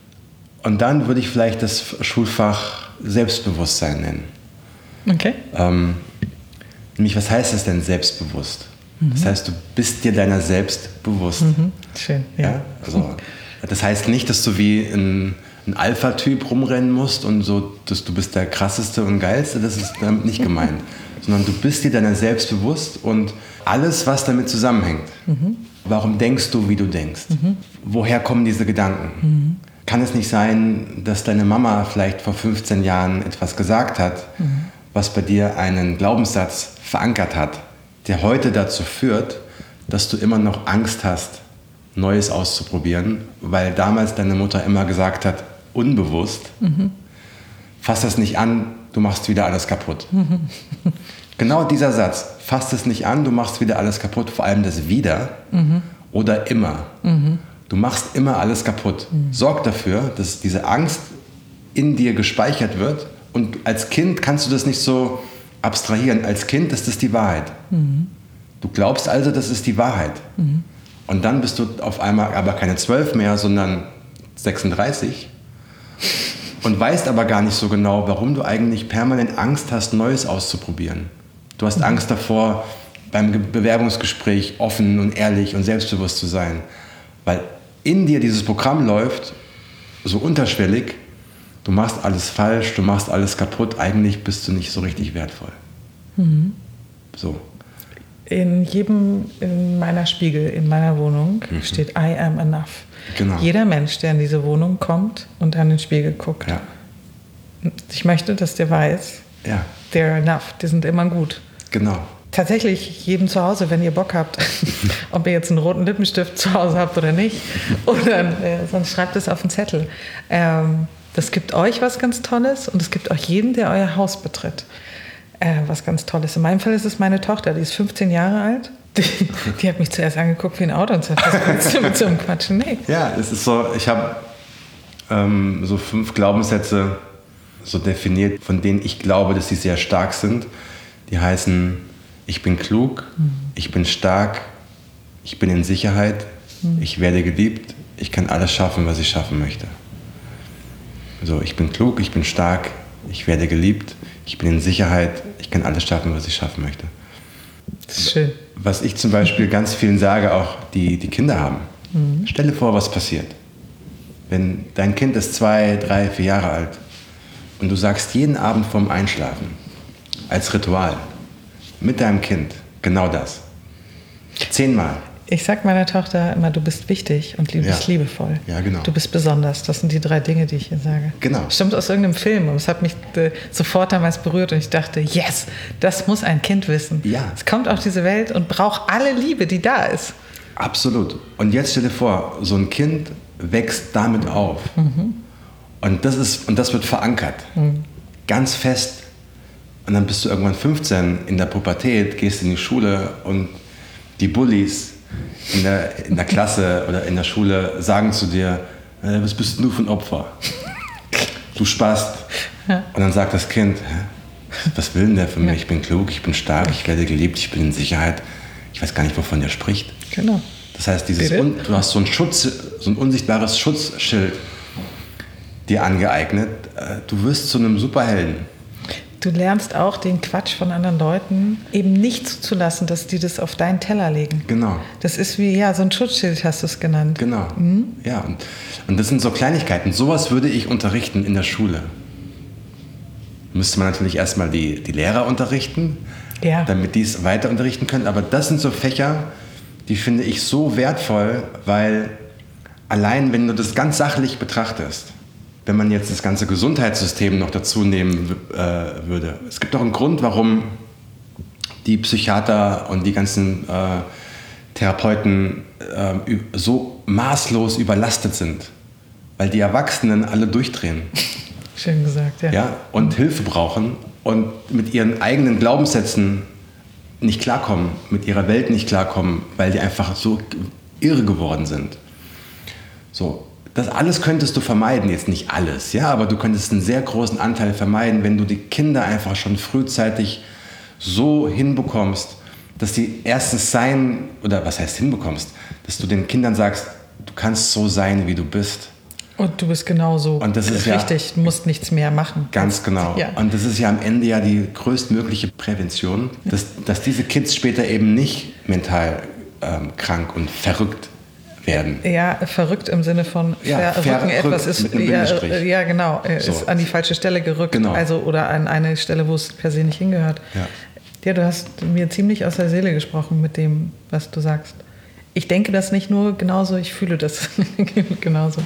Und dann würde ich vielleicht das Schulfach Selbstbewusstsein nennen. Okay. Ähm, nämlich, was heißt das denn selbstbewusst? Mhm. Das heißt, du bist dir deiner selbst bewusst. Mhm. Schön, ja. ja? Also, das heißt nicht, dass du wie ein, ein Alpha-Typ rumrennen musst und so, dass du bist der krasseste und geilste. Das ist damit nicht gemeint. Sondern du bist dir deiner selbst bewusst und alles, was damit zusammenhängt. Mhm. Warum denkst du, wie du denkst? Mhm. Woher kommen diese Gedanken? Mhm. Kann es nicht sein, dass deine Mama vielleicht vor fünfzehn Jahren etwas gesagt hat, mhm. was bei dir einen Glaubenssatz verankert hat, der heute dazu führt, dass du immer noch Angst hast, Neues auszuprobieren, weil damals deine Mutter immer gesagt hat, unbewusst, mhm. fass das nicht an, du machst wieder alles kaputt. Mhm. Genau dieser Satz, fass es nicht an, du machst wieder alles kaputt, vor allem das wieder mhm. oder immer. Mhm. Du machst immer alles kaputt. Mhm. Sorg dafür, dass diese Angst in dir gespeichert wird und als Kind kannst du das nicht so abstrahieren. Als Kind ist das die Wahrheit. Mhm. Du glaubst also, das ist die Wahrheit. Mhm. Und dann bist du auf einmal aber keine zwölf mehr, sondern sechsunddreißig. Und weißt aber gar nicht so genau, warum du eigentlich permanent Angst hast, Neues auszuprobieren. Du hast mhm. Angst davor, beim Bewerbungsgespräch offen und ehrlich und selbstbewusst zu sein. Weil in dir dieses Programm läuft, so unterschwellig, du machst alles falsch, du machst alles kaputt, eigentlich bist du nicht so richtig wertvoll. Mhm. So. In jedem in meiner Spiegel, in meiner Wohnung mhm. steht I am enough. Genau. Jeder Mensch, der in diese Wohnung kommt und an den Spiegel guckt. Ja. Ich möchte, dass der weiß, ja. they're enough, die sind immer gut. Genau. Tatsächlich jedem zu Hause, wenn ihr Bock habt, ob ihr jetzt einen roten Lippenstift zu Hause habt oder nicht, oder äh, sonst schreibt es auf den Zettel. Ähm, das gibt euch was ganz Tolles und es gibt auch jeden, der euer Haus betritt, äh, was ganz Tolles. In meinem Fall ist es meine Tochter, die ist fünfzehn Jahre alt. Die, die hat mich zuerst angeguckt wie ein Auto und sagt, was willst du mit so einem Quatschen? Nee. Ja, es ist so, ich habe ähm, so fünf Glaubenssätze so definiert, von denen ich glaube, dass sie sehr stark sind, die heißen, ich bin klug, mhm. ich bin stark, ich bin in Sicherheit, mhm. ich werde geliebt, ich kann alles schaffen, was ich schaffen möchte. Also ich bin klug, ich bin stark, ich werde geliebt, ich bin in Sicherheit, ich kann alles schaffen, was ich schaffen möchte. Das ist schön. Was ich zum Beispiel ganz vielen sage, auch die, die Kinder haben. Mhm. Stell dir vor, was passiert. Wenn dein Kind ist zwei, drei, vier Jahre alt und du sagst jeden Abend vorm Einschlafen, als Ritual, mit deinem Kind, genau das. Zehnmal. Ich sag meiner Tochter immer, du bist wichtig und du bist ja. liebevoll. Ja, genau. Du bist besonders. Das sind die drei Dinge, die ich ihr sage. Genau. Stimmt aus irgendeinem Film. Und es hat mich äh, sofort damals berührt und ich dachte, yes, das muss ein Kind wissen. Ja. Es kommt auf diese Welt und braucht alle Liebe, die da ist. Absolut. Und jetzt stell dir vor, so ein Kind wächst damit auf. Mhm. Und, das ist, und das wird verankert. Mhm. Ganz fest. Und dann bist du irgendwann fünfzehn in der Pubertät, gehst in die Schule und die Bullies in der, in der Klasse oder in der Schule sagen zu dir, was bist du für ein Opfer? Du Spast. Ja. Und dann sagt das Kind, was will denn der für mich? Ja. Ich bin klug, ich bin stark, ich werde geliebt, ich bin in Sicherheit. Ich weiß gar nicht, wovon der spricht. Genau. Das heißt, dieses un, du hast so ein, Schutz, so ein unsichtbares Schutzschild dir angeeignet. Du wirst zu einem Superhelden. Du lernst auch den Quatsch von anderen Leuten eben nicht zuzulassen, dass die das auf deinen Teller legen. Genau. Das ist wie, ja, so ein Schutzschild hast du es genannt. Genau. Mhm. Ja, und, und das sind so Kleinigkeiten. Sowas würde ich unterrichten in der Schule. Müsste man natürlich erstmal die, die Lehrer unterrichten, ja. damit die es weiter unterrichten können. Aber das sind so Fächer, die finde ich so wertvoll, weil allein, wenn du das ganz sachlich betrachtest, wenn man jetzt das ganze Gesundheitssystem noch dazu nehmen äh, würde. Es gibt doch einen Grund, warum die Psychiater und die ganzen äh, Therapeuten äh, so maßlos überlastet sind. Weil die Erwachsenen alle durchdrehen. Schön gesagt, ja. ja und mhm. Hilfe brauchen und mit ihren eigenen Glaubenssätzen nicht klarkommen, mit ihrer Welt nicht klarkommen, weil die einfach so irre geworden sind. So. Das alles könntest du vermeiden, jetzt nicht alles, ja, aber du könntest einen sehr großen Anteil vermeiden, wenn du die Kinder einfach schon frühzeitig so hinbekommst, dass die erstens sein, oder was heißt hinbekommst, dass du den Kindern sagst, du kannst so sein, wie du bist. Und du bist genauso. Und das ist richtig, ja, du musst nichts mehr machen. Ganz genau. Ja. Und das ist ja am Ende ja die größtmögliche Prävention, dass, dass diese Kids später eben nicht mental ähm, krank und verrückt werden. Ja, verrückt im Sinne von ja, verrücken, etwas ist mit einem ja, ja genau, so. ist an die falsche Stelle gerückt, genau. also oder an eine Stelle, wo es per se nicht hingehört. Ja. ja, du hast mir ziemlich aus der Seele gesprochen mit dem, was du sagst. Ich denke das nicht nur genauso, ich fühle das genauso.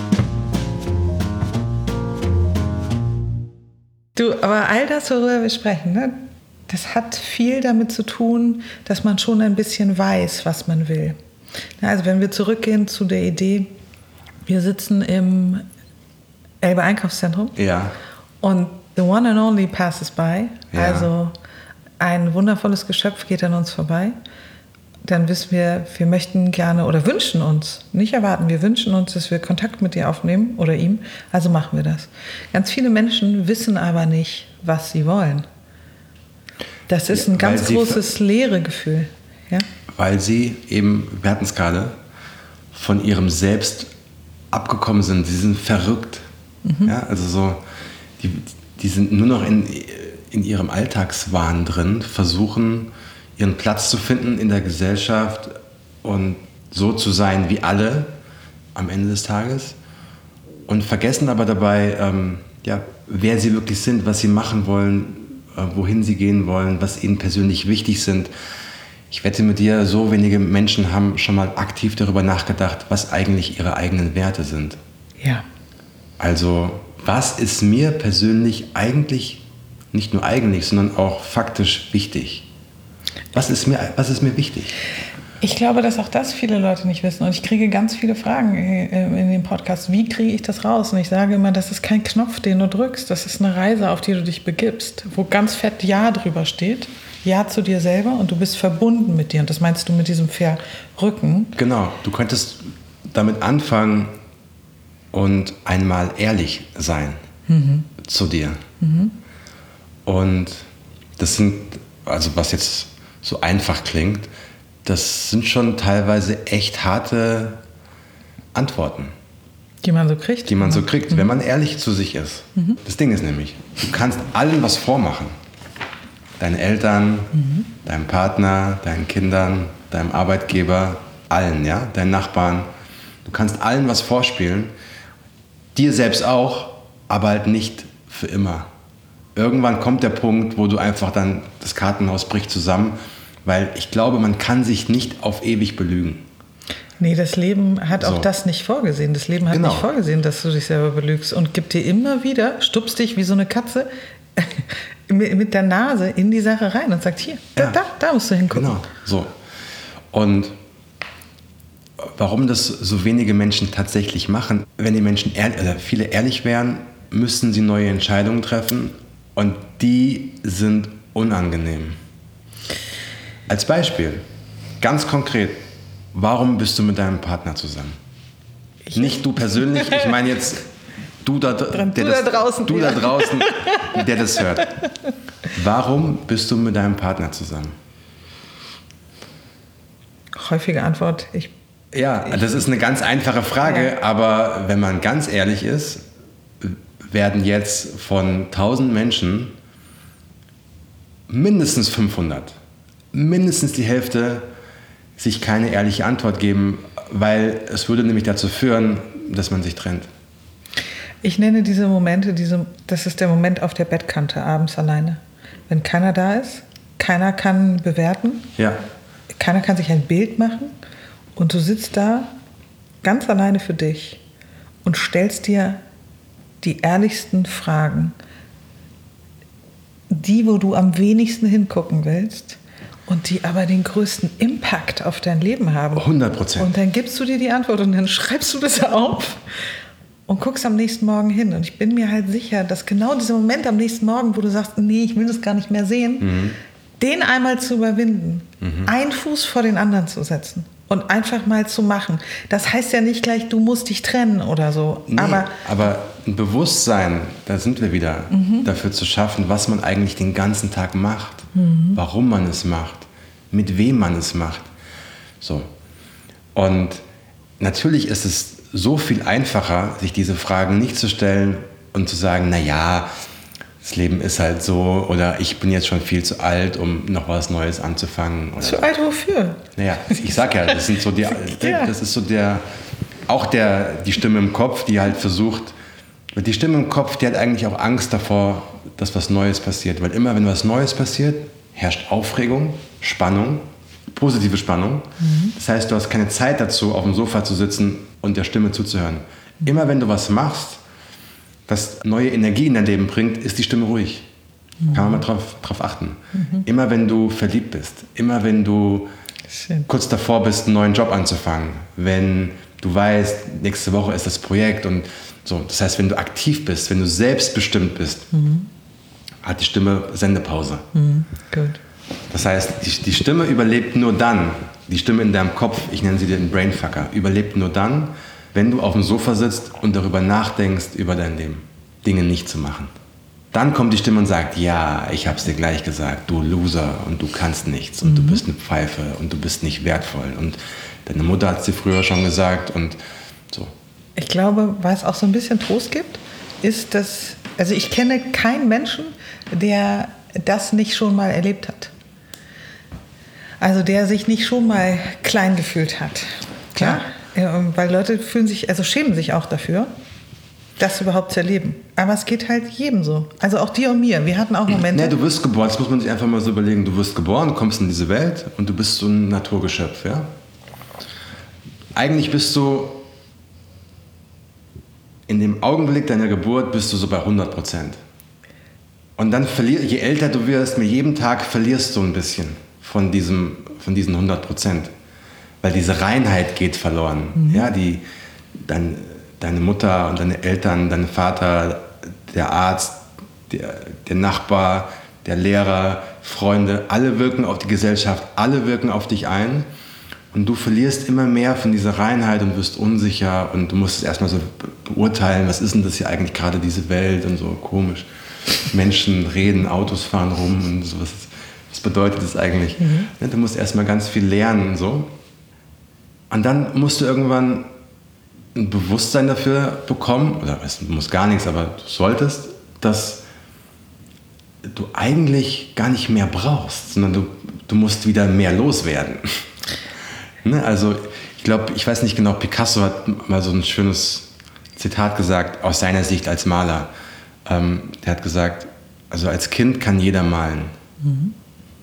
Du, aber all das, worüber wir sprechen, ne, das hat viel damit zu tun, dass man schon ein bisschen weiß, was man will. Also wenn wir zurückgehen zu der Idee, wir sitzen im Elbe Einkaufszentrum ja. und the one and only passes by, ja. also ein wundervolles Geschöpf geht an uns vorbei, dann wissen wir, wir möchten gerne oder wünschen uns, nicht erwarten, wir wünschen uns, dass wir Kontakt mit dir aufnehmen oder ihm, also machen wir das. Ganz viele Menschen wissen aber nicht, was sie wollen. Das ist ein ganz großes Leeregefühl. Ja? Weil sie eben, wir hatten es gerade, von ihrem Selbst abgekommen sind. Sie sind verrückt. Mhm. Ja, also so, die, die sind nur noch in, in ihrem Alltagswahn drin, versuchen, ihren Platz zu finden in der Gesellschaft und so zu sein wie alle am Ende des Tages und vergessen aber dabei, ähm, ja, wer sie wirklich sind, was sie machen wollen, äh, wohin sie gehen wollen, was ihnen persönlich wichtig sind. Ich wette mit dir, so wenige Menschen haben schon mal aktiv darüber nachgedacht, was eigentlich ihre eigenen Werte sind. Ja. Also, was ist mir persönlich eigentlich, nicht nur eigentlich, sondern auch faktisch wichtig? Was ist mir, was ist mir wichtig? Ich glaube, dass auch das viele Leute nicht wissen. Und ich kriege ganz viele Fragen in dem Podcast. Wie kriege ich das raus? Und ich sage immer, das ist kein Knopf, den du drückst. Das ist eine Reise, auf die du dich begibst, wo ganz fett Ja drüber steht. Ja zu dir selber und du bist verbunden mit dir. Und das meinst du mit diesem Verrücken? Genau. Du könntest damit anfangen und einmal ehrlich sein mhm. zu dir. Mhm. Und das sind also was jetzt so einfach klingt, das sind schon teilweise echt harte Antworten. Die man so kriegt? Die man so kriegt, mhm. wenn man ehrlich zu sich ist. Mhm. Das Ding ist nämlich, du kannst allen was vormachen. Deinen Eltern, mhm. deinem Partner, deinen Kindern, deinem Arbeitgeber, allen, ja, deinen Nachbarn. Du kannst allen was vorspielen, dir selbst auch, aber halt nicht für immer. Irgendwann kommt der Punkt, wo du einfach dann, das Kartenhaus bricht zusammen, weil ich glaube, man kann sich nicht auf ewig belügen. Nee, das Leben hat auch So. das nicht vorgesehen. Das Leben hat Genau. nicht vorgesehen, dass du dich selber belügst und gibt dir immer wieder, stupst dich wie so eine Katze mit der Nase in die Sache rein und sagt, hier, Ja. da, da musst du hingucken. Genau, so. Und warum das so wenige Menschen tatsächlich machen, wenn die Menschen ehrlich, oder viele ehrlich wären, müssten sie neue Entscheidungen treffen und die sind unangenehm. Als Beispiel, ganz konkret, warum bist du mit deinem Partner zusammen? Ich Nicht du persönlich, ich meine jetzt du da, der du das, da draußen, du ja. da draußen, der das hört. Warum bist du mit deinem Partner zusammen? Häufige Antwort, ich Ja, das ist eine ganz einfache Frage, Ja. aber wenn man ganz ehrlich ist, werden jetzt von tausend Menschen mindestens fünfhundert, mindestens die Hälfte sich keine ehrliche Antwort geben, weil es würde nämlich dazu führen, dass man sich trennt. Ich nenne diese Momente, diese, das ist der Moment auf der Bettkante abends alleine. Wenn keiner da ist, keiner kann bewerten, Ja, keiner kann sich ein Bild machen und du sitzt da ganz alleine für dich und stellst dir die ehrlichsten Fragen, die, wo du am wenigsten hingucken willst und die aber den größten Impact auf dein Leben haben. hundert Prozent. Und dann gibst du dir die Antwort und dann schreibst du das auf und guckst am nächsten Morgen hin. Und ich bin mir halt sicher, dass genau dieser Moment am nächsten Morgen, wo du sagst, nee, ich will das gar nicht mehr sehen, mhm. den einmal zu überwinden, mhm. einen Fuß vor den anderen zu setzen und einfach mal zu machen. Das heißt ja nicht gleich, du musst dich trennen oder so. Nee, aber, aber ein Bewusstsein, da sind wir wieder, mhm. dafür zu schaffen, was man eigentlich den ganzen Tag macht, mhm. warum man es macht, mit wem man es macht. So. Und natürlich ist es so viel einfacher, sich diese Fragen nicht zu stellen und zu sagen, naja, das Leben ist halt so oder ich bin jetzt schon viel zu alt, um noch was Neues anzufangen. Oder zu alt wofür? Naja, ich sag ja, das sind so die, ja. das ist so der, auch der, die Stimme im Kopf, die halt versucht, die Stimme im Kopf, die hat eigentlich auch Angst davor, dass was Neues passiert. Weil immer, wenn was Neues passiert, herrscht Aufregung, Spannung, positive Spannung. Mhm. Das heißt, du hast keine Zeit dazu, auf dem Sofa zu sitzen und der Stimme zuzuhören. Mhm. Immer wenn du was machst, was neue Energie in dein Leben bringt, ist die Stimme ruhig. Mhm. Kann man mal drauf, drauf achten. Mhm. Immer wenn du verliebt bist, immer wenn du Schön. kurz davor bist, einen neuen Job anzufangen, wenn du weißt, nächste Woche ist das Projekt und so. Das heißt, wenn du aktiv bist, wenn du selbstbestimmt bist, mhm. hat die Stimme Sendepause. Mhm. Gut. Das heißt, die, die Stimme überlebt nur dann, die Stimme in deinem Kopf, ich nenne sie den Brainfucker, überlebt nur dann, wenn du auf dem Sofa sitzt und darüber nachdenkst, über dein Leben, Dinge nicht zu machen. Dann kommt die Stimme und sagt, ja, ich hab's dir gleich gesagt, du Loser und du kannst nichts und mhm. du bist eine Pfeife und du bist nicht wertvoll und deine Mutter hat es dir früher schon gesagt und so. Ich glaube, was es auch so ein bisschen Trost gibt, ist, dass, also ich kenne keinen Menschen, der das nicht schon mal erlebt hat. Also der sich nicht schon mal klein gefühlt hat. Klar. Ja, weil Leute fühlen sich, also schämen sich auch dafür, das überhaupt zu erleben. Aber es geht halt jedem so. Also auch dir und mir. Wir hatten auch Momente. Nee, du wirst geboren, das muss man sich einfach mal so überlegen. Du wirst geboren, du kommst in diese Welt und du bist so ein Naturgeschöpf. Ja? Eigentlich bist du in dem Augenblick deiner Geburt bist du so bei hundert Prozent. Und dann verlier, je älter du wirst, mit jedem Tag verlierst du ein bisschen von, diesem, von diesen hundert Prozent. Weil diese Reinheit geht verloren. Mhm. Ja, die, dein, deine Mutter und deine Eltern, dein Vater, der Arzt, der, der Nachbar, der Lehrer, Freunde, alle wirken auf die Gesellschaft, alle wirken auf dich ein. Und du verlierst immer mehr von dieser Reinheit und wirst unsicher und du musst es erstmal so beurteilen, was ist denn das hier eigentlich gerade, diese Welt und so komisch. Menschen reden, Autos fahren rum und sowas. Was bedeutet das eigentlich? Mhm. Du musst erstmal ganz viel lernen. So. Und dann musst du irgendwann ein Bewusstsein dafür bekommen, oder es muss gar nichts, aber du solltest, dass du eigentlich gar nicht mehr brauchst, sondern du, du musst wieder mehr loswerden. Ne? Also ich glaube, ich weiß nicht genau, Picasso hat mal so ein schönes Zitat gesagt, aus seiner Sicht als Maler. Ähm, der hat gesagt, also als Kind kann jeder malen. Mhm.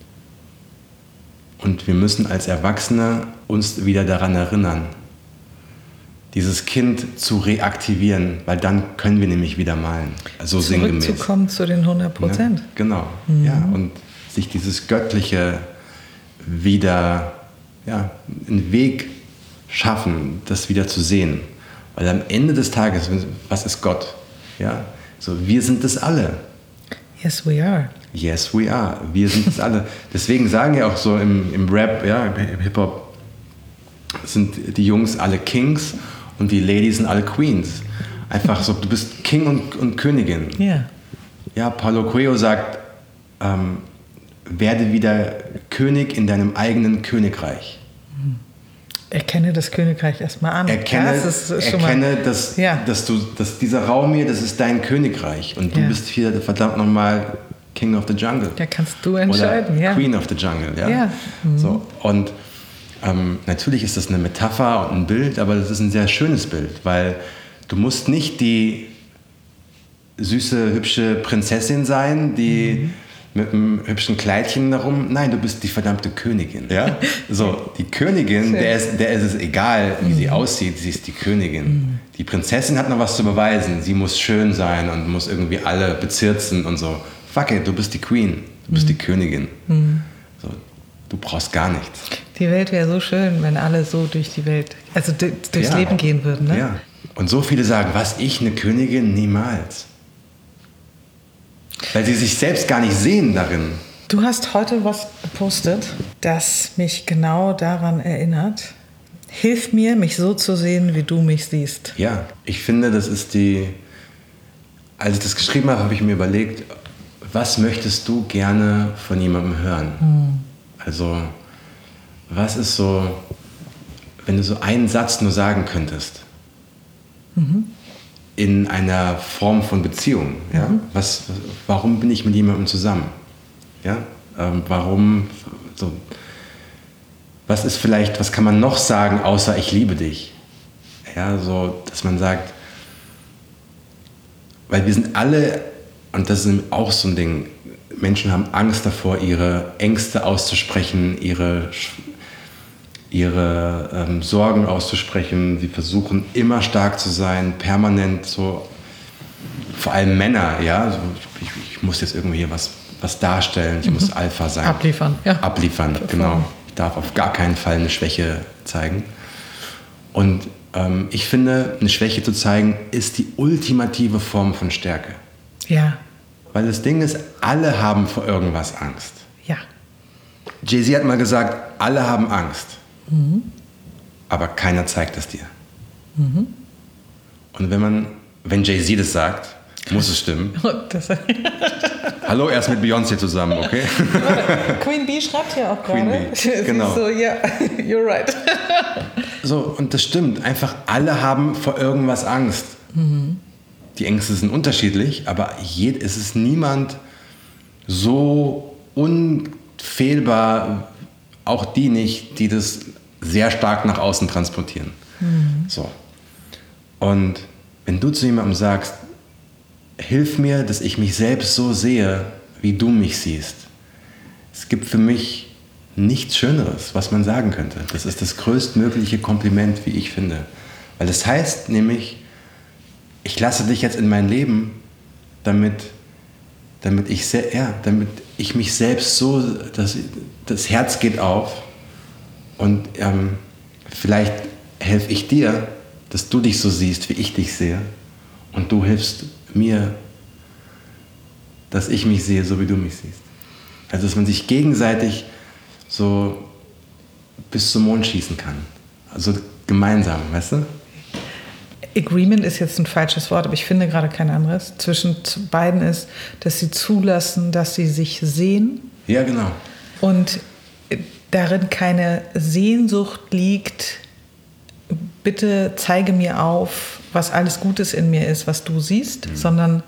Und wir müssen als Erwachsene uns wieder daran erinnern, dieses Kind zu reaktivieren, weil dann können wir nämlich wieder malen. Also sinngemäß. Zurückzukommen zu den hundert Prozent. Ja, genau. Mhm. Ja, und sich dieses Göttliche wieder, ja, einen Weg schaffen, das wieder zu sehen. Weil am Ende des Tages, was ist Gott? Ja, so, wir sind es alle. Yes, we are. Yes, we are. Wir sind es alle. Deswegen sagen ja auch so im, im Rap, ja, im Hip-Hop, sind die Jungs alle Kings und die Ladies sind alle Queens. Einfach so, du bist King und, und Königin. Ja. Yeah. Ja, Paulo Coelho sagt, ähm, werde wieder König in deinem eigenen Königreich. Erkenne das Königreich erstmal an. Erkenne, ja, das ist schon erkenne mal, dass, ja. dass, du, dass dieser Raum hier, das ist dein Königreich. Und du ja. bist hier verdammt nochmal King of the Jungle. Ja, kannst du entscheiden. Oder ja. Queen of the Jungle. Ja. ja. Mhm. So, und ähm, natürlich ist das eine Metapher und ein Bild, aber das ist ein sehr schönes Bild, weil du musst nicht die süße, hübsche Prinzessin sein, die mhm. mit einem hübschen Kleidchen darum. Nein, du bist die verdammte Königin. Ja? So, die Königin, der ist, der ist es egal, wie mhm. sie aussieht, sie ist die Königin. Mhm. Die Prinzessin hat noch was zu beweisen. Sie muss schön sein und muss irgendwie alle bezirzen und so. Fuck it, du bist die Queen, du bist mhm. die Königin. Mhm. So, du brauchst gar nichts. Die Welt wäre so schön, wenn alle so durch die Welt, also d- durchs ja. Leben gehen würden. Ne? Ja. Und so viele sagen, was, ich eine Königin? Niemals. Weil sie sich selbst gar nicht sehen darin. Du hast heute was gepostet, das mich genau daran erinnert. Hilf mir, mich so zu sehen, wie du mich siehst. Ja, ich finde, das ist die... Als ich das geschrieben habe, habe ich mir überlegt, was möchtest du gerne von jemandem hören? Hm. Also, was ist so, wenn du so einen Satz nur sagen könntest? Mhm. In einer Form von Beziehung. Ja? Mhm. Was, warum bin ich mit jemandem zusammen? Ja? Ähm, warum, so, was ist vielleicht, was kann man noch sagen, außer ich liebe dich? Ja, so, dass man sagt, weil wir sind alle, und das ist auch so ein Ding, Menschen haben Angst davor, ihre Ängste auszusprechen, ihre, ihre ähm, Sorgen auszusprechen. Sie versuchen immer stark zu sein, permanent so, vor allem Männer, ja. So, ich, ich muss jetzt irgendwie hier was, was darstellen, ich mhm. muss Alpha sein. Abliefern, ja. Abliefern, genau. Ich darf auf gar keinen Fall eine Schwäche zeigen. Und ähm, ich finde, eine Schwäche zu zeigen, ist die ultimative Form von Stärke. Ja. Weil das Ding ist, alle haben vor irgendwas Angst. Ja. Jay-Z hat mal gesagt, alle haben Angst. Mhm. Aber keiner zeigt es dir. Mhm. Und wenn man, wenn Jay-Z das sagt, muss es stimmen. Das Hallo, erst mit Beyoncé zusammen, okay? Queen Bee schreibt ja auch Queen gerade. Bee, genau. So, ja, you're right. So, und das stimmt. Einfach alle haben vor irgendwas Angst. Mhm. Die Ängste sind unterschiedlich, aber jed, es ist niemand so unfehlbar, auch die nicht, die das sehr stark nach außen transportieren. Mhm. So. Und wenn du zu jemandem sagst, hilf mir, dass ich mich selbst so sehe, wie du mich siehst. Es gibt für mich nichts Schöneres, was man sagen könnte. Das ist das größtmögliche Kompliment, wie ich finde. Weil das heißt nämlich, ich lasse dich jetzt in mein Leben, damit, damit, ich, se- ja, damit ich mich selbst so, dass das Herz geht auf und ähm, vielleicht helfe ich dir, dass du dich so siehst, wie ich dich sehe und du hilfst mir, dass ich mich sehe, so wie du mich siehst. Also, dass man sich gegenseitig so bis zum Mond schießen kann. Also gemeinsam, weißt du? Agreement ist jetzt ein falsches Wort, aber ich finde gerade kein anderes. Zwischen beiden ist, dass sie zulassen, dass sie sich sehen. Ja, genau. und darin keine Sehnsucht liegt, bitte zeige mir auf, was alles Gutes in mir ist, was du siehst, mhm. sondern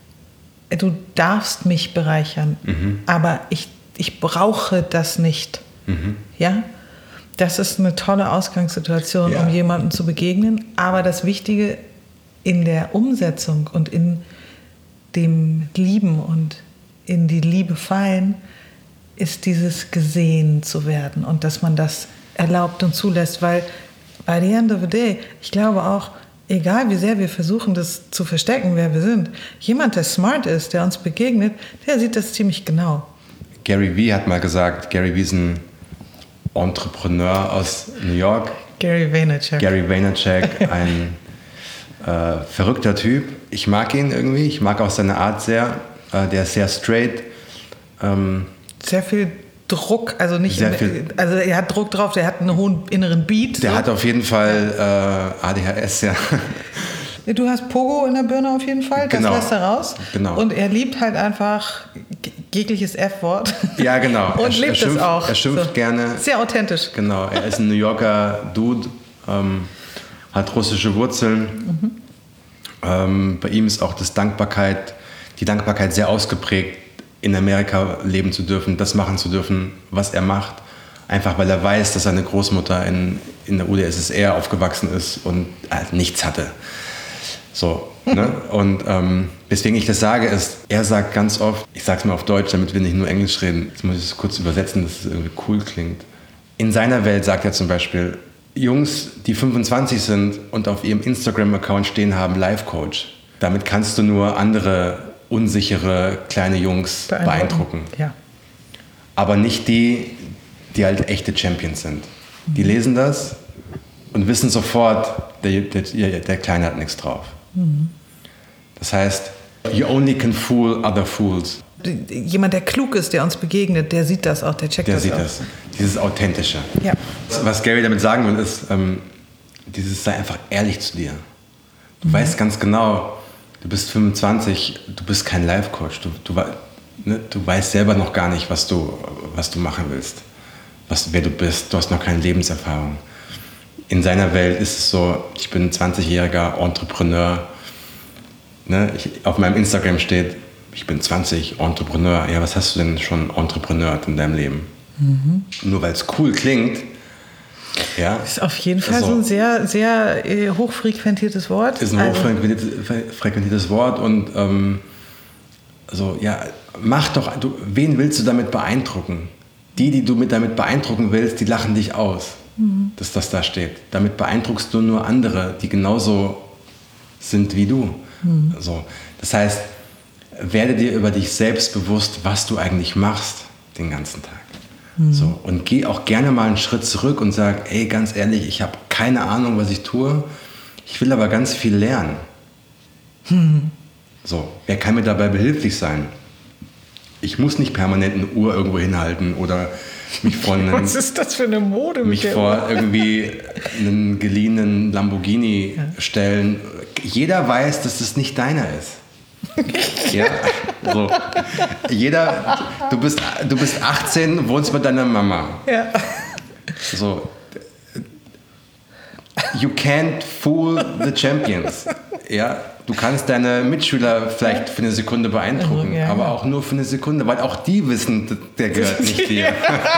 du darfst mich bereichern, mhm. aber ich, ich brauche das nicht. Mhm. Ja? Das ist eine tolle Ausgangssituation, ja. um jemandem zu begegnen, aber das Wichtige in der Umsetzung und in dem Lieben und in die Liebe fallen, ist dieses gesehen zu werden und dass man das erlaubt und zulässt, weil by the end of the day, ich glaube auch, egal wie sehr wir versuchen, das zu verstecken, wer wir sind, jemand, der smart ist, der uns begegnet, der sieht das ziemlich genau. Gary Vee hat mal gesagt, Gary Vee ist ein Entrepreneur aus New York. Gary Vaynerchuk. Gary Vaynerchuk, ein äh, verrückter Typ. Ich mag ihn irgendwie, ich mag auch seine Art sehr. Äh, der ist sehr straight. Ähm, sehr viel Druck, also nicht, viel, also er hat Druck drauf, der hat einen hohen inneren Beat. Der so. hat auf jeden Fall äh, A D H S, ja. Du hast Pogo in der Birne auf jeden Fall, das genau. lässt er raus. Genau. Und er liebt halt einfach jegliches F-Wort. Ja, genau. Und er, lebt er schimpft, es auch. Er schimpft so. gerne. Sehr authentisch. Genau, er ist ein New Yorker Dude, ähm, hat russische Wurzeln. Mhm. Ähm, bei ihm ist auch das Dankbarkeit, die Dankbarkeit sehr ausgeprägt, in Amerika leben zu dürfen, das machen zu dürfen, was er macht. Einfach weil er weiß, dass seine Großmutter in, in der U d S S R aufgewachsen ist und halt nichts hatte. So, ne? Und ähm, weswegen ich das sage, ist, er sagt ganz oft, ich sage es mal auf Deutsch, damit wir nicht nur Englisch reden, jetzt muss ich es kurz übersetzen, dass es irgendwie cool klingt. In seiner Welt sagt er zum Beispiel, Jungs, die fünfundzwanzig sind und auf ihrem Instagram-Account stehen haben, Life Coach. Damit kannst du nur andere unsichere kleine Jungs beeindrucken. beeindrucken. Ja. Aber nicht die, die halt echte Champions sind. Mhm. Die lesen das und wissen sofort, der, der, der Kleine hat nichts drauf. Mhm. Das heißt, you only can fool other fools. Jemand, der klug ist, der uns begegnet, der sieht das auch, der checkt der das sieht auch. Das. Dieses Authentische. Ja. Was Gary damit sagen will, ist, ähm, dieses sei einfach ehrlich zu dir. Du mhm. weißt ganz genau, du bist fünfundzwanzig, du bist kein Life-Coach. Du, du, ne, du weißt selber noch gar nicht, was du, was du machen willst, was, wer du bist. Du hast noch keine Lebenserfahrung. In seiner Welt ist es so, ich bin ein zwanzigjähriger Entrepreneur. Ne, ich, auf meinem Instagram steht, ich bin zwanzig, Entrepreneur. Ja, was hast du denn schon entrepreneur in deinem Leben? Mhm. Nur weil es cool klingt. Ja, ist auf jeden Fall also, so ein sehr, sehr äh, hochfrequentiertes Wort. Ist ein also. hochfrequentiertes Wort und ähm, also, ja, mach doch, du, wen willst du damit beeindrucken? Die, die du mit damit beeindrucken willst, die lachen dich aus, mhm. dass das da steht. Damit beeindruckst du nur andere, die genauso sind wie du. Mhm. So. Das heißt, werde dir über dich selbst bewusst, was du eigentlich machst den ganzen Tag. Mhm. So, und geh auch gerne mal einen Schritt zurück und sag, ey, ganz ehrlich, ich habe keine Ahnung, was ich tue. Ich will aber ganz viel lernen. Mhm. So, wer kann mir dabei behilflich sein? Ich muss nicht permanent eine Uhr irgendwo hinhalten oder mich vor einen, was ist das für eine Mode? Mich vor irgendwie einen geliehenen Lamborghini ja. stellen. Jeder weiß, dass das nicht deiner ist. Ja, so. Jeder, du bist, du bist achtzehn, wohnst bei deiner Mama. Ja. So. You can't fool the champions. Ja, du kannst deine Mitschüler vielleicht für eine Sekunde beeindrucken, ja, aber auch nur für eine Sekunde, weil auch die wissen, der gehört nicht dir.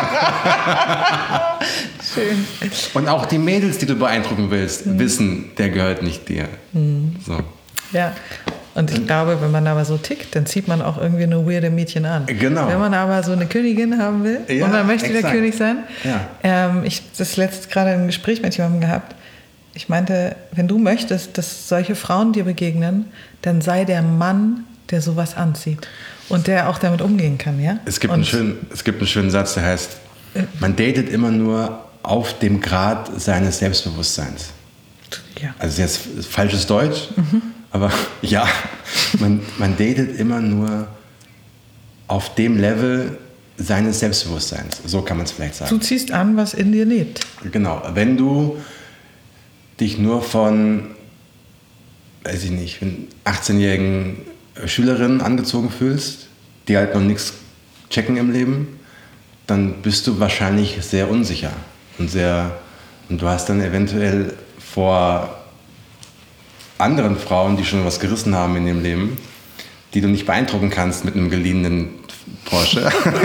Schön. Und auch die Mädels, die du beeindrucken willst, mhm. wissen, der gehört nicht dir. Mhm. So. Ja. Und ich glaube, wenn man aber so tickt, dann zieht man auch irgendwie eine weirde Mädchen an. Genau. Wenn man aber so eine Königin haben will ja, und man möchte exakt. der König sein. Ja. Ähm, ich habe das letzte gerade ein Gespräch mit jemandem gehabt. Ich meinte, wenn du möchtest, dass solche Frauen dir begegnen, dann sei der Mann, der sowas anzieht und der auch damit umgehen kann. Ja? Es gibt, einen schönen, es gibt einen schönen Satz, der heißt, man datet immer nur auf dem Grad seines Selbstbewusstseins. Ja. Also jetzt falsches Deutsch. Mhm. Aber ja, man, man datet immer nur auf dem Level seines Selbstbewusstseins. So kann man es vielleicht sagen. Du ziehst an, was in dir lebt. Genau. Wenn du dich nur von, weiß ich nicht, dann bist du wahrscheinlich sehr unsicher und sehr und du hast dann eventuell vor anderen Frauen, die schon was gerissen haben in ihrem Leben, die du nicht beeindrucken kannst mit einem geliehenen Porsche.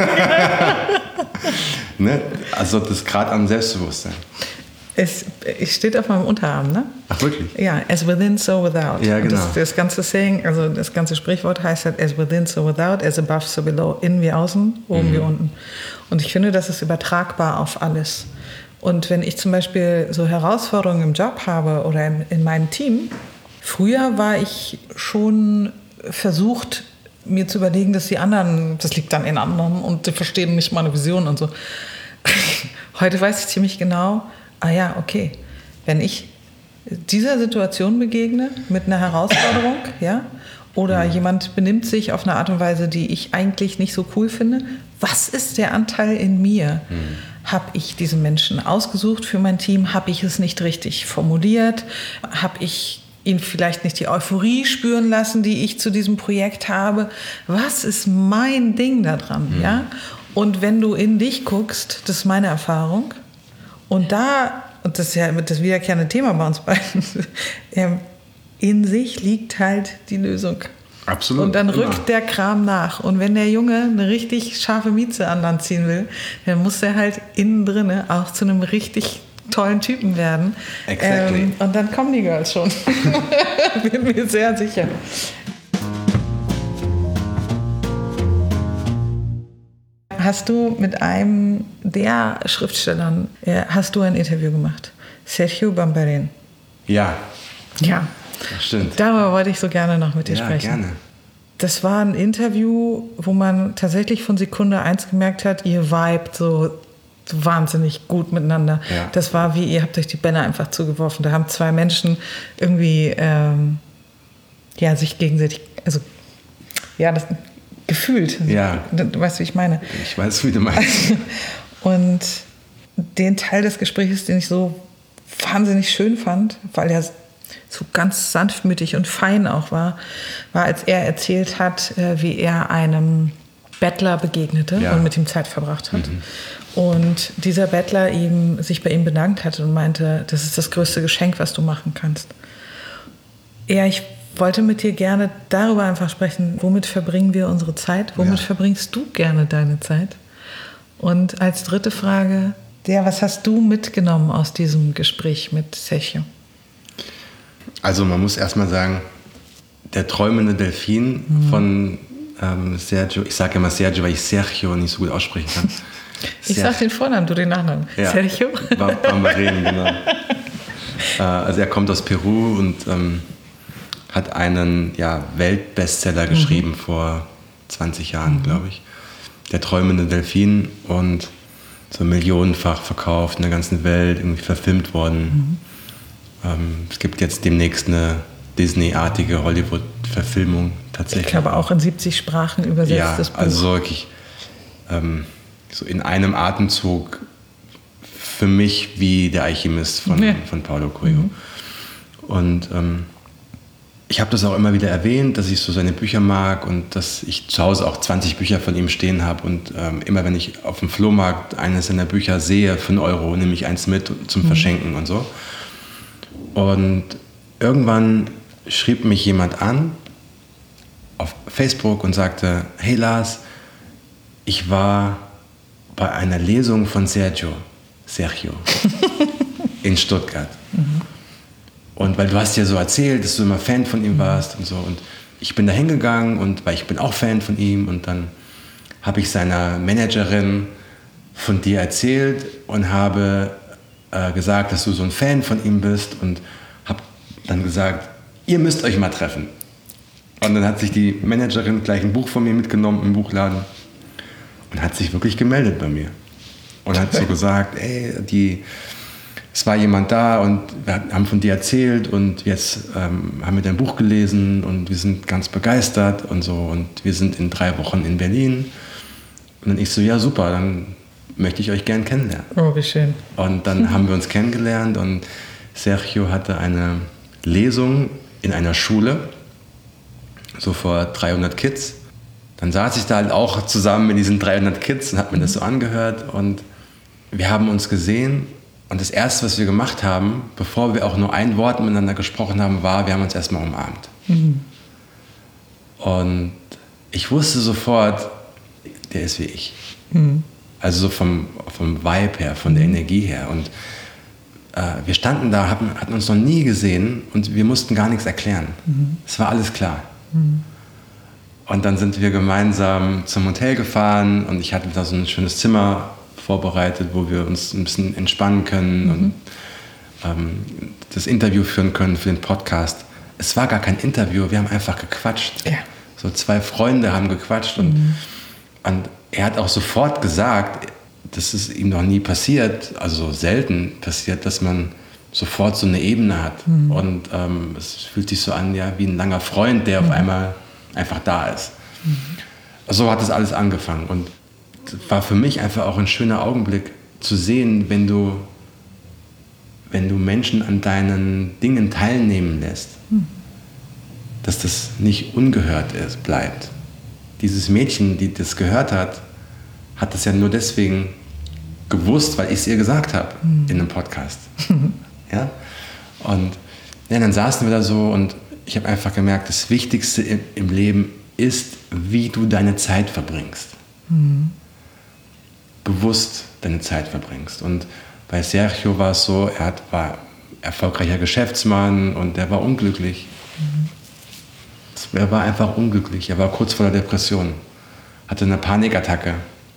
Ne? Also das gerade am Selbstbewusstsein. Es, es steht auf meinem Unterarm, ne? Ach, wirklich? Ja, as within, so without. Ja, genau. Das, das ganze Saying, also das ganze Sprichwort heißt halt as within, so without, as above, so below, innen wie außen, oben mhm. wie unten. Und ich finde, das ist übertragbar auf alles. Und wenn ich zum Beispiel so Herausforderungen im Job habe oder in, in meinem Team, früher war ich schon versucht, mir zu überlegen, dass die anderen, das liegt dann in anderen und die verstehen nicht meine Vision und so. Heute weiß ich ziemlich genau, ah ja, okay, wenn ich dieser Situation begegne mit einer Herausforderung, ja, oder mhm. jemand benimmt sich auf eine Art und Weise, die ich eigentlich nicht so cool finde, was ist der Anteil in mir? Mhm. Habe ich diesen Menschen ausgesucht für mein Team? Habe ich es nicht richtig formuliert? Habe ich ihn vielleicht nicht die Euphorie spüren lassen, die ich zu diesem Projekt habe? Was ist mein Ding da dran? Mhm. Ja? Und wenn du in dich guckst, das ist meine Erfahrung, und da, und das ist ja das wiederkehrende Thema bei uns beiden, in sich liegt halt die Lösung. Absolut. Und dann immer. rückt der Kram nach. Und wenn der Junge eine richtig scharfe Mieze an Land ziehen will, dann muss er halt innen drinne auch zu einem richtig tollen Typen werden. Exactly. Ähm, und dann kommen die Girls schon. Bin mir sehr sicher. Hast du mit einem der Schriftstellern, äh, hast du ein Interview gemacht? Sergio Bambarin. Ja. Ja. Das stimmt. Darüber wollte ich so gerne noch mit dir ja, sprechen. Gerne. Das war ein Interview, wo man tatsächlich von Sekunde eins gemerkt hat, ihr vibet so wahnsinnig gut miteinander. Ja. Das war wie, ihr habt euch die Bälle einfach zugeworfen. Da haben zwei Menschen irgendwie ähm, ja, sich gegenseitig, also ja, das gefühlt. Ja. Du weißt, wie ich meine. Ich weiß, wie du meinst. Und den Teil des Gesprächs, den ich so wahnsinnig schön fand, weil er so ganz sanftmütig und fein auch war, war, als er erzählt hat, wie er einem Bettler begegnete ja. und mit ihm Zeit verbracht hat. Mhm. Und dieser Bettler ihm, sich bei ihm bedankt hat und meinte, das ist das größte Geschenk, was du machen kannst. Ja, ich wollte mit dir gerne darüber einfach sprechen, womit verbringen wir unsere Zeit? Womit ja. verbringst du gerne deine Zeit? Und als dritte Frage, ja, was hast du mitgenommen aus diesem Gespräch mit Sergio? Also man muss erstmal sagen, der träumende Delfin mhm. von ähm, Sergio, ich sage immer Sergio, weil ich Sergio nicht so gut aussprechen kann. Ich sage den Vornamen, du den Nachnamen. Ja. Sergio? Bambarin, genau. äh, also er kommt aus Peru und ähm, hat einen ja, Weltbestseller geschrieben mhm. vor zwanzig Jahren, mhm. glaube ich. Der träumende Delfin, und so millionenfach verkauft in der ganzen Welt, irgendwie verfilmt worden. Mhm. Ähm, es gibt jetzt demnächst eine Disney-artige Hollywood-Verfilmung tatsächlich. Ich glaube auch in siebzig Sprachen übersetzt ja, das Buch. Also wirklich ähm, so in einem Atemzug für mich wie der Alchemist von, ja. von Paulo Coelho. Mhm. Und ähm, ich habe das auch immer wieder erwähnt, dass ich so seine Bücher mag und dass ich zu Hause auch zwanzig Bücher von ihm stehen habe. Und ähm, immer wenn ich auf dem Flohmarkt eines seiner Bücher sehe, für einen Euro, nehme ich eins mit zum mhm. Verschenken und so. Und irgendwann schrieb mich jemand an auf Facebook und sagte, hey Lars, ich war bei einer Lesung von Sergio, Sergio in Stuttgart. Mhm. Und weil du hast ja so erzählt, dass du immer Fan von ihm warst und so. Und ich bin da hingegangen, und weil ich bin auch Fan von ihm. Und dann habe ich seiner Managerin von dir erzählt und habe äh, gesagt, dass du so ein Fan von ihm bist. Und habe dann gesagt, ihr müsst euch mal treffen. Und dann hat sich die Managerin gleich ein Buch von mir mitgenommen im Buchladen und hat sich wirklich gemeldet bei mir. Und hat so gesagt, ey, die... es war jemand da und wir haben von dir erzählt und jetzt ähm, haben wir dein Buch gelesen und wir sind ganz begeistert und so, und wir sind in drei Wochen in Berlin. Und dann ich so, ja super, dann möchte ich euch gern kennenlernen. Oh, wie schön. Und dann haben wir uns kennengelernt, und Sergio hatte eine Lesung in einer Schule, so vor dreihundert Kids. dann saß ich da halt auch zusammen mit diesen dreihundert Kids und habe mir das so angehört und wir haben uns gesehen und das Erste, was wir gemacht haben, bevor wir auch nur ein Wort miteinander gesprochen haben, war, wir haben uns erstmal umarmt. Mhm. Und ich wusste sofort, der ist wie ich. Mhm. Also so vom, vom Vibe her, von der Energie her. Und äh, wir standen da, hatten, hatten uns noch nie gesehen und wir mussten gar nichts erklären. Mhm. Es war alles klar. Mhm. Und dann sind wir gemeinsam zum Hotel gefahren und ich hatte da so ein schönes Zimmer vorbereitet, wo wir uns ein bisschen entspannen können mhm. und ähm, das Interview führen können für den Podcast. Es war gar kein Interview, wir haben einfach gequatscht. Ja. So zwei Freunde haben gequatscht und, mhm. und er hat auch sofort gesagt, das ist ihm noch nie passiert, also selten passiert, dass man sofort so eine Ebene hat. Mhm. Und ähm, es fühlt sich so an, ja, wie ein langer Freund, der mhm. auf einmal einfach da ist. Mhm. So hat das alles angefangen. Und das war für mich einfach auch ein schöner Augenblick zu sehen, wenn du, wenn du Menschen an deinen Dingen teilnehmen lässt, mhm. dass das nicht ungehört ist, bleibt. Dieses Mädchen, die das gehört hat, hat das ja nur deswegen gewusst, weil ich es ihr gesagt habe mhm. in einem Podcast. Ja? Und ja, dann saßen wir da so und ich habe einfach gemerkt, das Wichtigste im, im Leben ist, wie du deine Zeit verbringst. Mhm. Bewusst deine Zeit verbringst. Und bei Sergio war es so, er hat, war erfolgreicher Geschäftsmann und der war unglücklich. Mhm. Er war einfach unglücklich. Er war kurz vor der Depression, hatte eine Panikattacke.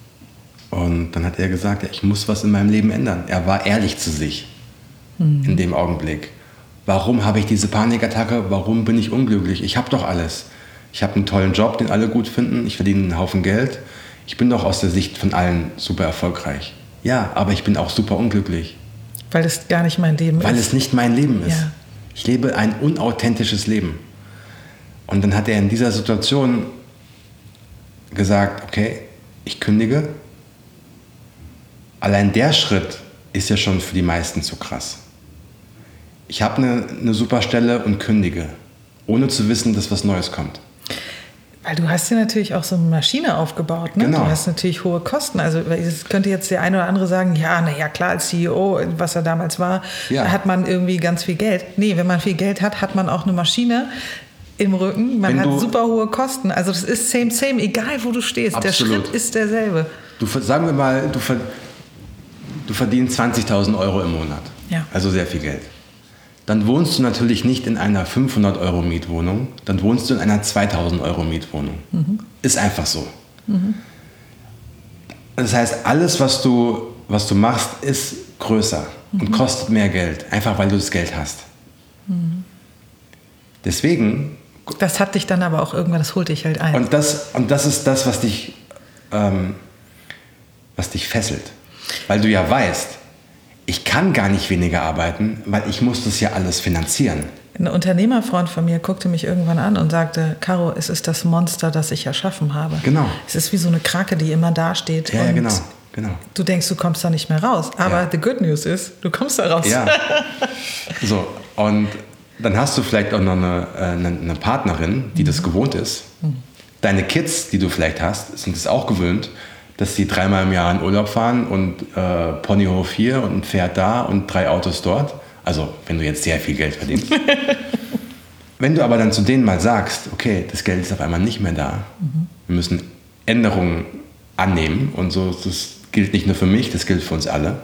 Und dann hat er gesagt, ja, ich muss was in meinem Leben ändern. Er war ehrlich zu sich mhm. in dem Augenblick. Warum habe ich diese Panikattacke? Warum bin ich unglücklich? Ich habe doch alles. Ich habe einen tollen Job, den alle gut finden. Ich verdiene einen Haufen Geld. Ich bin doch aus der Sicht von allen super erfolgreich. Ja, aber ich bin auch super unglücklich. Weil es gar nicht mein Leben Weil ist. Weil es nicht mein Leben ist. Ja. Ich lebe ein unauthentisches Leben. Und dann hat er in dieser Situation gesagt, okay, ich kündige. Allein der Schritt ist ja schon für die meisten zu krass. Ich habe eine, eine super Stelle und kündige, ohne zu wissen, dass was Neues kommt. Weil du hast ja natürlich auch so eine Maschine aufgebaut, ne? Genau. Du hast natürlich hohe Kosten. Also es könnte jetzt der eine oder andere sagen, ja, naja, klar, als C E O, was er damals war, ja. hat man irgendwie ganz viel Geld. Nee, wenn man viel Geld hat, hat man auch eine Maschine im Rücken. Man Wenn hat super hohe Kosten. Also das ist same, same, egal wo du stehst. Absolut. Der Schritt ist derselbe. Du, sagen wir mal, du, du verdienst zwanzigtausend Euro im Monat. Ja. Also sehr viel Geld. Dann wohnst du natürlich nicht in einer fünfhundert Euro Mietwohnung, dann wohnst du in einer zweitausend Euro Mietwohnung. Mhm. Ist einfach so. Mhm. Das heißt, alles, was du, was du machst, ist größer mhm. und kostet mehr Geld, einfach weil du das Geld hast. Mhm. Deswegen... Das hat dich dann aber auch irgendwann, das holt dich halt ein. Und das, und das ist das, was dich, ähm, was dich fesselt. Weil du ja weißt, ich kann gar nicht weniger arbeiten, weil ich muss das ja alles finanzieren. Ein Unternehmerfreund von mir guckte mich irgendwann an und sagte, Caro, es ist das Monster, das ich erschaffen habe. Genau. Es ist wie so eine Krake, die immer dasteht. Ja, und ja, genau, genau. Du denkst, du kommst da nicht mehr raus. Aber ja. the good news ist, du kommst da raus. Ja. So, und dann hast du vielleicht auch noch eine, eine, eine Partnerin, die mhm. das gewohnt ist. Mhm. Deine Kids, die du vielleicht hast, sind es auch gewöhnt, dass sie dreimal im Jahr in Urlaub fahren und äh, Ponyhof hier und ein Pferd da und drei Autos dort. Also, wenn du jetzt sehr viel Geld verdienst. Wenn du aber dann zu denen mal sagst, okay, das Geld ist auf einmal nicht mehr da, mhm. wir müssen Änderungen annehmen und so, das gilt nicht nur für mich, das gilt für uns alle.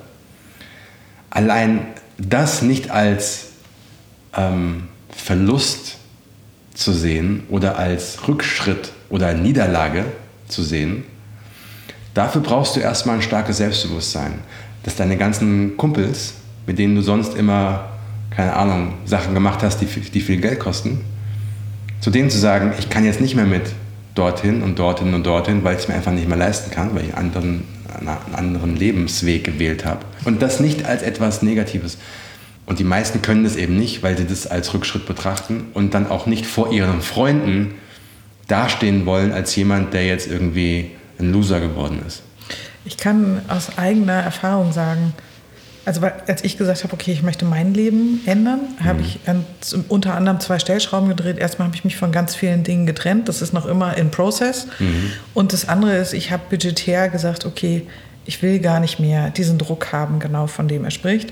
Allein das nicht als ähm, Verlust zu sehen oder als Rückschritt oder Niederlage zu sehen, dafür brauchst du erstmal ein starkes Selbstbewusstsein, dass deine ganzen Kumpels, mit denen du sonst immer, keine Ahnung, Sachen gemacht hast, die, die viel Geld kosten, zu denen zu sagen, ich kann jetzt nicht mehr mit dorthin und dorthin und dorthin, weil ich es mir einfach nicht mehr leisten kann, weil ich einen anderen, einen anderen Lebensweg gewählt habe. Und das nicht als etwas Negatives. Und die meisten können das eben nicht, weil sie das als Rückschritt betrachten und dann auch nicht vor ihren Freunden dastehen wollen als jemand, der jetzt irgendwie ein Loser geworden ist. Ich kann aus eigener Erfahrung sagen, also als ich gesagt habe, okay, ich möchte mein Leben ändern, habe mhm. ich an, unter anderem zwei Stellschrauben gedreht. Erstmal habe ich mich von ganz vielen Dingen getrennt. Das ist noch immer in Process. Mhm. Und das andere ist, ich habe budgetär gesagt, okay, ich will gar nicht mehr diesen Druck haben, genau von dem er spricht.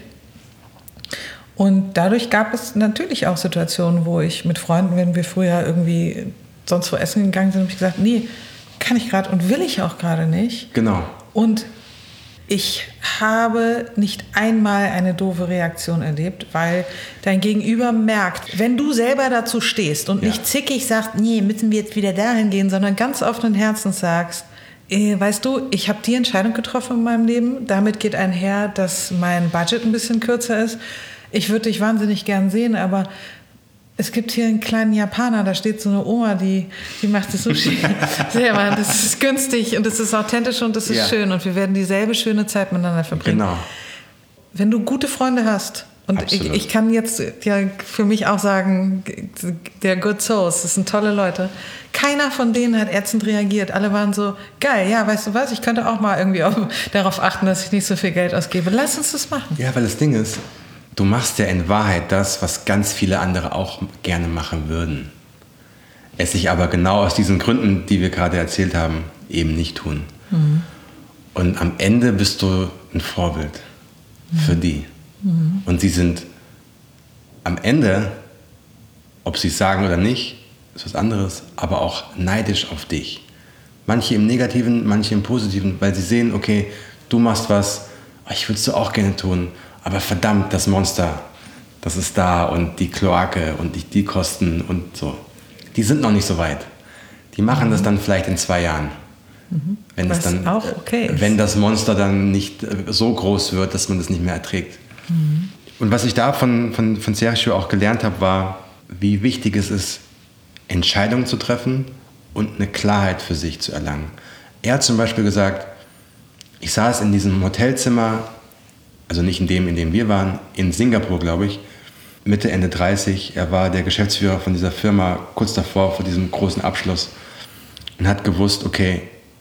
Und dadurch gab es natürlich auch Situationen, wo ich mit Freunden, wenn wir früher irgendwie sonst wo essen gegangen sind, habe ich gesagt, nee, kann ich gerade und will ich auch gerade nicht. Genau. Und ich habe nicht einmal eine doofe Reaktion erlebt, weil dein Gegenüber merkt, wenn du selber dazu stehst und ja. nicht zickig sagst, nee, müssen wir jetzt wieder dahin gehen, sondern ganz offenen Herzens sagst, eh, weißt du, ich habe die Entscheidung getroffen in meinem Leben, damit geht einher, dass mein Budget ein bisschen kürzer ist. Ich würde dich wahnsinnig gern sehen, aber es gibt hier einen kleinen Japaner, da steht so eine Oma, die, die macht das Sushi selber. Das ist günstig und das ist authentisch und das ist ja. schön und wir werden dieselbe schöne Zeit miteinander verbringen. Genau. Wenn du gute Freunde hast, und ich, ich kann jetzt ja für mich auch sagen, der Good Souls, das sind tolle Leute. Keiner von denen hat ätzend reagiert. Alle waren so, geil, ja, weißt du was, ich könnte auch mal irgendwie auch darauf achten, dass ich nicht so viel Geld ausgebe. Lass uns das machen. Ja, weil das Ding ist, du machst ja in Wahrheit das, was ganz viele andere auch gerne machen würden. Es sich aber genau aus diesen Gründen, die wir gerade erzählt haben, eben nicht tun. Mhm. Und am Ende bist du ein Vorbild mhm. für die. Mhm. Und sie sind am Ende, ob sie es sagen oder nicht, ist was anderes, aber auch neidisch auf dich. Manche im Negativen, manche im Positiven, weil sie sehen, okay, du machst was, ich würde es auch gerne tun, aber verdammt, das Monster, das ist da und die Kloake und die, die Kosten und so. Die sind noch nicht so weit. Die machen mhm. das dann vielleicht in zwei Jahren. Mhm. Wenn, das dann, auch okay ist. wenn das Monster dann nicht so groß wird, dass man das nicht mehr erträgt. Mhm. Und was ich da von, von, von Sergio auch gelernt habe, war, wie wichtig es ist, Entscheidungen zu treffen und eine Klarheit für sich zu erlangen. Er hat zum Beispiel gesagt, ich saß in diesem Hotelzimmer, also nicht in dem, in dem wir waren, in Singapur, glaube ich, Mitte, Ende dreißig. Er war der Geschäftsführer von dieser Firma, kurz davor, vor diesem großen Abschluss. Und hat gewusst, okay,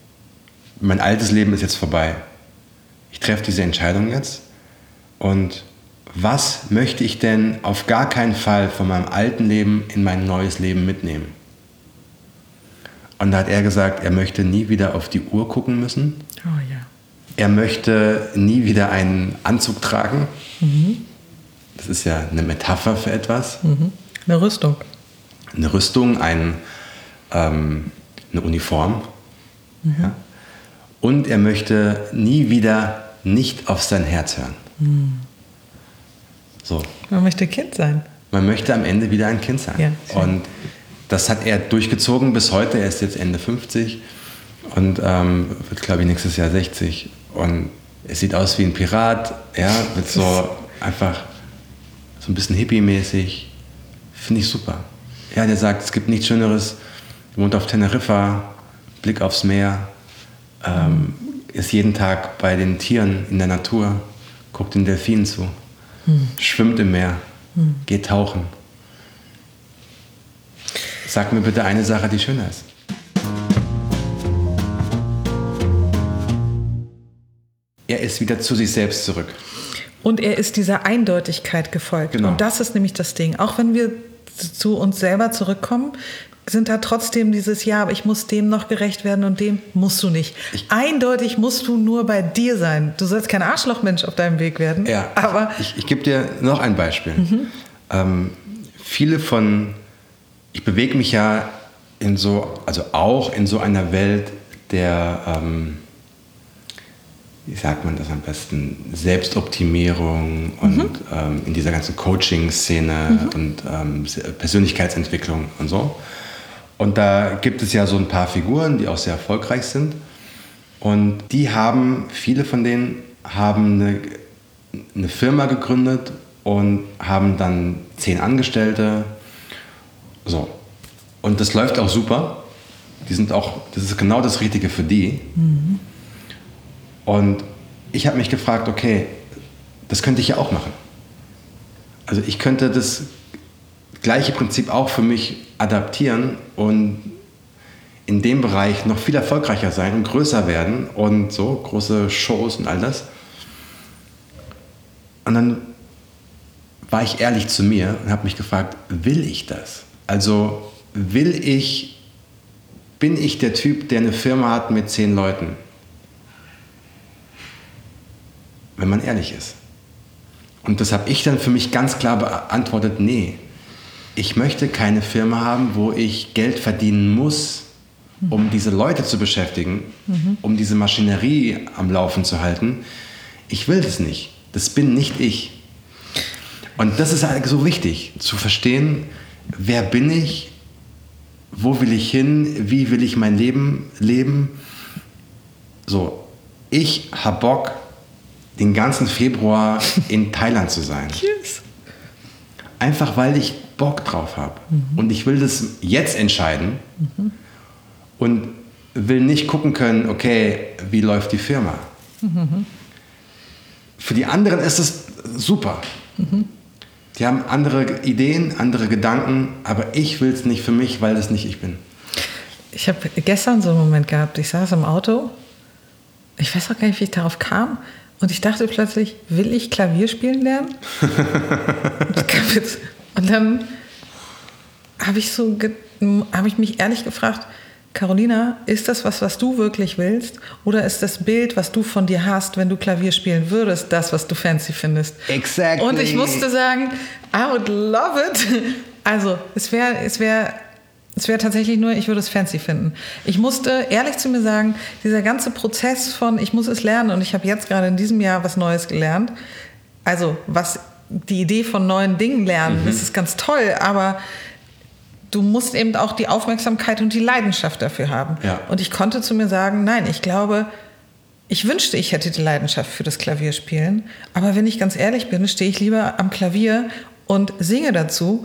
mein altes Leben ist jetzt vorbei. Ich treffe diese Entscheidung jetzt. Und was möchte ich denn auf gar keinen Fall von meinem alten Leben in mein neues Leben mitnehmen? Und da hat er gesagt, er möchte nie wieder auf die Uhr gucken müssen. Oh ja. Er möchte nie wieder einen Anzug tragen. Mhm. Das ist ja eine Metapher für etwas. Mhm. Eine Rüstung. Eine Rüstung, ein, ähm, eine Uniform. Mhm. Ja. Und er möchte nie wieder nicht auf sein Herz hören. Mhm. So. Man möchte Kind sein. Man möchte am Ende wieder ein Kind sein. Ja, und das hat er durchgezogen bis heute. Er ist jetzt Ende fünfzig und ähm, wird, glaube ich, nächstes Jahr sechzig. Und es sieht aus wie ein Pirat, ja, mit so einfach so ein bisschen hippie-mäßig. Finde ich super. Ja, der sagt, es gibt nichts Schöneres. Er wohnt auf Teneriffa, Blick aufs Meer, ähm, ist jeden Tag bei den Tieren in der Natur, guckt den Delfinen zu, hm. schwimmt im Meer, hm. geht tauchen. Sag mir bitte eine Sache, die schöner ist. Er ist wieder zu sich selbst zurück. Und er ist dieser Eindeutigkeit gefolgt. Genau. Und das ist nämlich das Ding. Auch wenn wir zu uns selber zurückkommen, sind da trotzdem dieses, ja, aber ich muss dem noch gerecht werden und dem musst du nicht. Ich, Eindeutig musst du nur bei dir sein. Du sollst kein Arschlochmensch auf deinem Weg werden. Ja, aber ich, ich gebe dir noch ein Beispiel. Mhm. Ähm, viele von, ich bewege mich ja in so, also auch in so einer Welt der, ähm, wie sagt man das am besten, Selbstoptimierung und mhm. ähm, in dieser ganzen Coaching-Szene mhm. und ähm, Persönlichkeitsentwicklung und so. Und da gibt es ja so ein paar Figuren, die auch sehr erfolgreich sind. Und die haben, viele von denen haben eine, eine Firma gegründet und haben dann zehn Angestellte. So. Und das läuft auch super. Die sind auch, das ist genau das Richtige für die. Mhm. Und ich habe mich gefragt, okay, das könnte ich ja auch machen. Also ich könnte das gleiche Prinzip auch für mich adaptieren und in dem Bereich noch viel erfolgreicher sein und größer werden und so, große Shows und all das. Und dann war ich ehrlich zu mir und habe mich gefragt, will ich das? Also will ich, bin ich der Typ, der eine Firma hat mit zehn Leuten? Wenn man ehrlich ist. Und das habe ich dann für mich ganz klar beantwortet, nee, ich möchte keine Firma haben, wo ich Geld verdienen muss, um diese Leute zu beschäftigen, mhm. um diese Maschinerie am Laufen zu halten. Ich will das nicht. Das bin nicht ich. Und das ist halt so wichtig, zu verstehen, wer bin ich, wo will ich hin, wie will ich mein Leben leben. So, ich habe Bock, den ganzen Februar in Thailand zu sein. Yes. Einfach weil ich Bock drauf habe. Mhm. Und ich will das jetzt entscheiden mhm. und will nicht gucken können, okay, wie läuft die Firma. Mhm. Für die anderen ist es super. Mhm. Die haben andere Ideen, andere Gedanken, aber ich will es nicht für mich, weil das nicht ich bin. Ich habe gestern so einen Moment gehabt, ich saß im Auto, ich weiß auch gar nicht, wie ich darauf kam, und ich dachte plötzlich, will ich Klavier spielen lernen? Und dann habe ich, so ge- hab ich mich ehrlich gefragt, Carolina, ist das was, was du wirklich willst? Oder ist das Bild, was du von dir hast, wenn du Klavier spielen würdest, das, was du fancy findest? Exactly. Und ich musste sagen, I would love it. Also, es wäre es wär, es wär tatsächlich nur, ich würde es fancy finden. Ich musste ehrlich zu mir sagen, dieser ganze Prozess von, ich muss es lernen, und ich habe jetzt gerade in diesem Jahr was Neues gelernt. Also, was die Idee von neuen Dingen lernen, mhm. das ist ganz toll, aber du musst eben auch die Aufmerksamkeit und die Leidenschaft dafür haben. Ja. Und ich konnte zu mir sagen, nein, ich glaube, ich wünschte, ich hätte die Leidenschaft für das Klavierspielen. Aber wenn ich ganz ehrlich bin, stehe ich lieber am Klavier und singe dazu.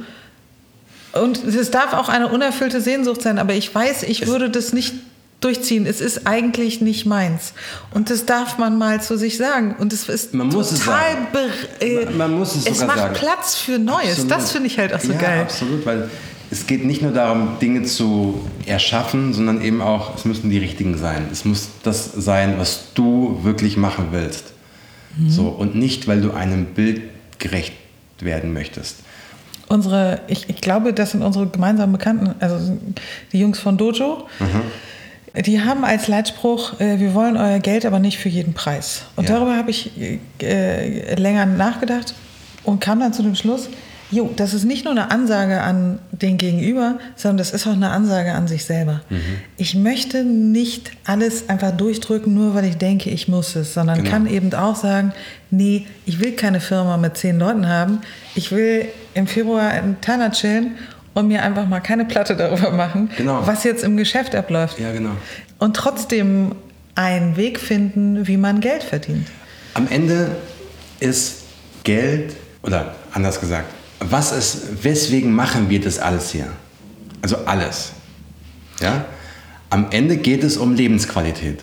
Und es darf auch eine unerfüllte Sehnsucht sein, aber ich weiß, ich es würde das nicht durchziehen. Es ist eigentlich nicht meins. Und das darf man mal zu sich sagen. Und es ist man muss total... Es, äh, man, man muss es sogar es macht sagen. Platz für Neues. Absolut. Das finde ich halt auch so ja, geil. Absolut, weil es geht nicht nur darum, Dinge zu erschaffen, sondern eben auch, es müssen die richtigen sein. Es muss das sein, was du wirklich machen willst. Mhm. So, und nicht, weil du einem Bild gerecht werden möchtest. Unsere, ich, ich glaube, das sind unsere gemeinsamen Bekannten, also die Jungs von Dojo. Mhm. Die haben als Leitspruch, äh, wir wollen euer Geld, aber nicht für jeden Preis. Und ja. darüber habe ich äh, länger nachgedacht und kam dann zu dem Schluss, jo, das ist nicht nur eine Ansage an den Gegenüber, sondern das ist auch eine Ansage an sich selber. Mhm. Ich möchte nicht alles einfach durchdrücken, nur weil ich denke, ich muss es, sondern genau. kann eben auch sagen, nee, ich will keine Firma mit zehn Leuten haben. Ich will im Februar in Thailand chillen und mir einfach mal keine Platte darüber machen, genau. was jetzt im Geschäft abläuft. Ja, genau. Und trotzdem einen Weg finden, wie man Geld verdient. Am Ende ist Geld, oder anders gesagt, was ist, weswegen machen wir das alles hier? Also alles. Ja? Am Ende geht es um Lebensqualität.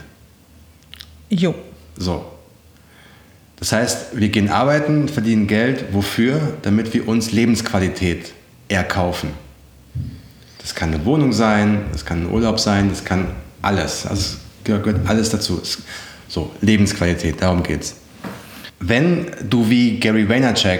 Jo. So. Das heißt, wir gehen arbeiten, verdienen Geld. Wofür? Damit wir uns Lebensqualität erkaufen. Das kann eine Wohnung sein, das kann ein Urlaub sein, das kann alles. Also es gehört alles dazu. So, Lebensqualität, darum geht's. Wenn du wie Gary Vaynerchuk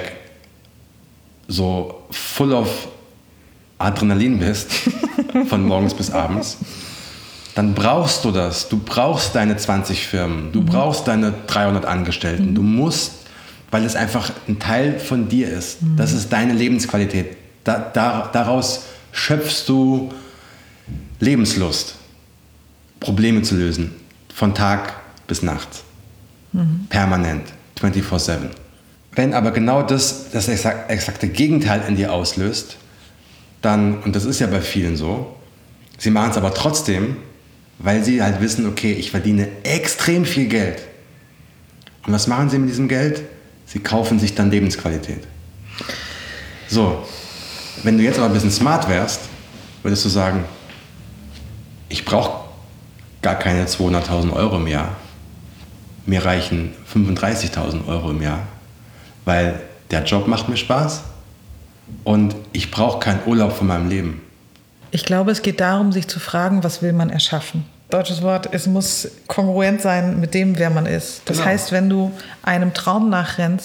so full of Adrenalin bist, von morgens bis abends, dann brauchst du das. Du brauchst deine zwanzig Firmen, du mhm. brauchst deine dreihundert Angestellten. Mhm. Du musst, weil es einfach ein Teil von dir ist. Mhm. Das ist deine Lebensqualität. Da, da, daraus schöpfst du Lebenslust, Probleme zu lösen, von Tag bis Nacht. Mhm. Permanent, vierundzwanzig sieben. Wenn aber genau das das exakte Gegenteil in dir auslöst, dann, und das ist ja bei vielen so, sie machen es aber trotzdem, weil sie halt wissen, okay, ich verdiene extrem viel Geld. Und was machen sie mit diesem Geld? Sie kaufen sich dann Lebensqualität. So, wenn du jetzt aber ein bisschen smart wärst, würdest du sagen, ich brauche gar keine zweihunderttausend Euro im Jahr. Mir reichen fünfunddreißigtausend Euro im Jahr. Weil der Job macht mir Spaß und ich brauche keinen Urlaub von meinem Leben. Ich glaube, es geht darum, sich zu fragen, was will man erschaffen. Deutsches Wort, es muss kongruent sein mit dem, wer man ist. Das genau. heißt, wenn du einem Traum nachrennst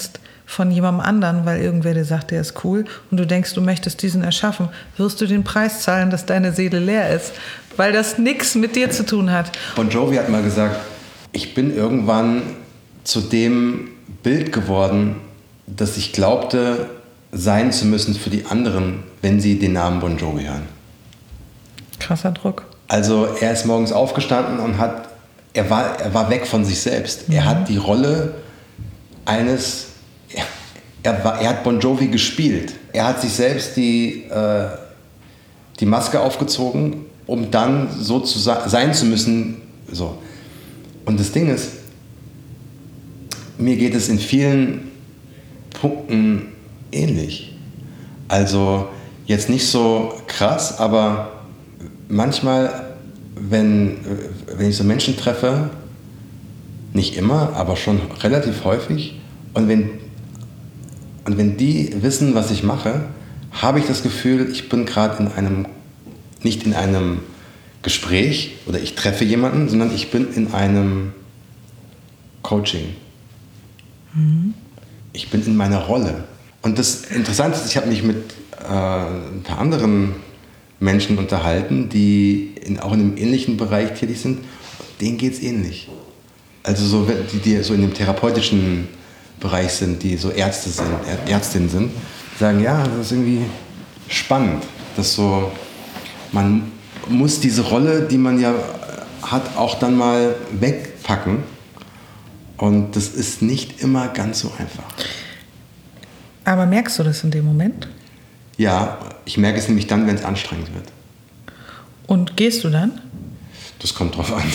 von jemandem anderen, weil irgendwer dir sagt, der ist cool und du denkst, du möchtest diesen erschaffen, wirst du den Preis zahlen, dass deine Seele leer ist, weil das nichts mit dir zu tun hat. Bon Jovi hat mal gesagt, ich bin irgendwann zu dem Bild geworden, dass ich glaubte, sein zu müssen für die anderen, wenn sie den Namen Bon Jovi hören. Krasser Druck. Also er ist morgens aufgestanden und hat, er war, er war weg von sich selbst. Mhm. Er hat die Rolle eines, er, er, war, er hat Bon Jovi gespielt. Er hat sich selbst die, äh, die Maske aufgezogen, um dann so zu sein zu müssen. So. Und das Ding ist, mir geht es in vielen Punkten ähnlich. Also jetzt nicht so krass, aber manchmal, wenn, wenn ich so Menschen treffe, nicht immer, aber schon relativ häufig, und wenn, und wenn die wissen, was ich mache, habe ich das Gefühl, ich bin gerade in einem, nicht in einem Gespräch oder ich treffe jemanden, sondern ich bin in einem Coaching. Mhm. Ich bin in meiner Rolle. Und das Interessante ist, ich habe mich mit äh, ein paar anderen Menschen unterhalten, die in, auch in einem ähnlichen Bereich tätig sind. Denen geht es ähnlich. Also so, die, die so in dem therapeutischen Bereich sind, die so Ärzte sind, Ärztinnen sind, sagen, ja, das ist irgendwie spannend. Dass so, man muss diese Rolle, die man ja hat, auch dann mal wegpacken. Und das ist nicht immer ganz so einfach. Aber merkst du das in dem Moment? Ja, ich merke es nämlich dann, wenn es anstrengend wird. Und gehst du dann? Das kommt drauf an.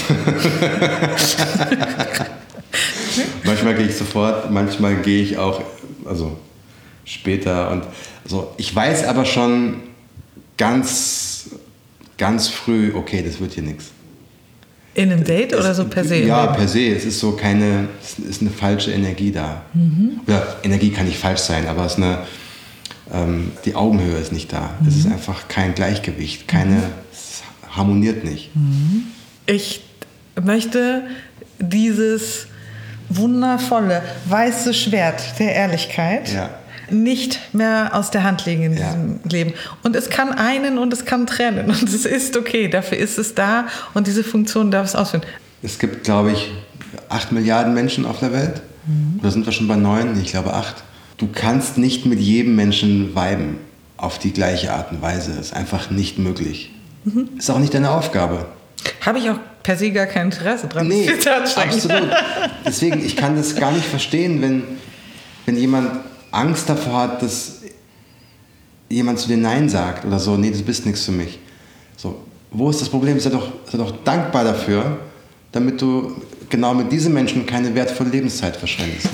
Manchmal gehe ich sofort, manchmal gehe ich auch also später. Und also ich weiß aber schon ganz, ganz früh, okay, das wird hier nichts. In einem Date es, oder so per se? Ja, per se. Es ist so keine, es ist eine falsche Energie da. Mhm. Oder Energie kann nicht falsch sein, aber es ist eine, ähm, die Augenhöhe ist nicht da. Mhm. Es ist einfach kein Gleichgewicht, keine, mhm. es harmoniert nicht. Mhm. Ich möchte dieses wundervolle weiße Schwert der Ehrlichkeit ja. nicht mehr aus der Hand legen in diesem ja. Leben. Und es kann einen und es kann trennen. Und es ist okay, dafür ist es da und diese Funktion darf es ausführen. Es gibt, glaube ich, acht Milliarden Menschen auf der Welt. Mhm. Oder sind wir schon bei neun? Ich glaube acht. Du kannst nicht mit jedem Menschen viben auf die gleiche Art und Weise. Das ist einfach nicht möglich. Mhm. Ist auch nicht deine Aufgabe. Habe ich auch per se gar kein Interesse dran. Nee, absolut. Deswegen, ich kann das gar nicht verstehen, wenn, wenn jemand Angst davor hat, dass jemand zu dir Nein sagt oder so, nee, du bist nichts für mich. So, wo ist das Problem? Sei doch, sei doch dankbar dafür, damit du genau mit diesen Menschen keine wertvolle Lebenszeit verschwendest.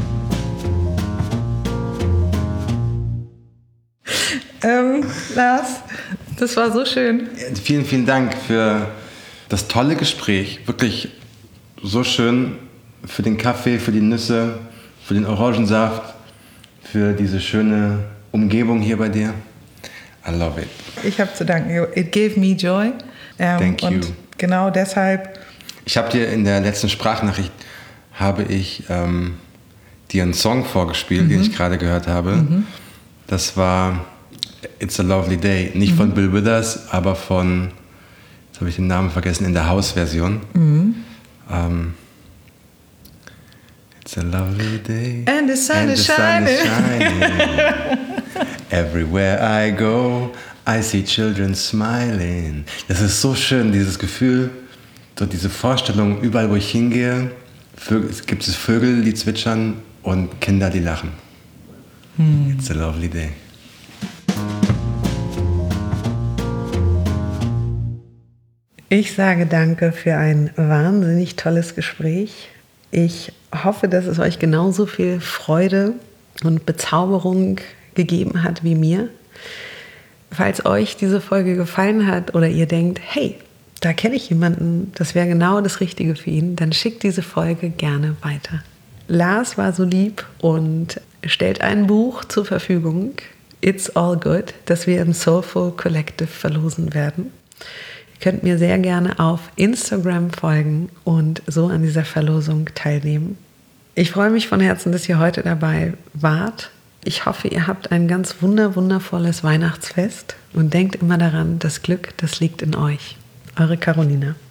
Ähm, Lars, das war so schön. Vielen, vielen Dank für das tolle Gespräch. Wirklich so schön, für den Kaffee, für die Nüsse, für den Orangensaft, für diese schöne Umgebung hier bei dir. I love it. Ich habe zu danken. It gave me joy. Ähm, Thank you. Und genau deshalb. Ich habe dir in der letzten Sprachnachricht habe ich ähm, dir einen Song vorgespielt, mhm. den ich gerade gehört habe. Mhm. Das war It's a Lovely Day. Nicht mhm. von Bill Withers, aber von, jetzt habe ich den Namen vergessen, in der House-Version. Mhm. Ähm, It's a lovely day. And the sun, and is, the sun shining. is shining. Everywhere I go, I see children smiling. Das ist so schön, dieses Gefühl, so diese Vorstellung, überall wo ich hingehe, Vögel, es gibt es Vögel, die zwitschern und Kinder, die lachen. Hm. It's a lovely day. Ich sage danke für ein wahnsinnig tolles Gespräch. Ich hoffe, dass es euch genauso viel Freude und Bezauberung gegeben hat wie mir. Falls euch diese Folge gefallen hat oder ihr denkt, hey, da kenne ich jemanden, das wäre genau das Richtige für ihn, dann schickt diese Folge gerne weiter. Lars war so lieb und stellt ein Buch zur Verfügung, It's All Good, das wir im Soulful Collective verlosen werden. Ihr könnt mir sehr gerne auf Instagram folgen und so an dieser Verlosung teilnehmen. Ich freue mich von Herzen, dass ihr heute dabei wart. Ich hoffe, ihr habt ein ganz wunder, wundervolles Weihnachtsfest und denkt immer daran, das Glück, das liegt in euch. Eure Carolina.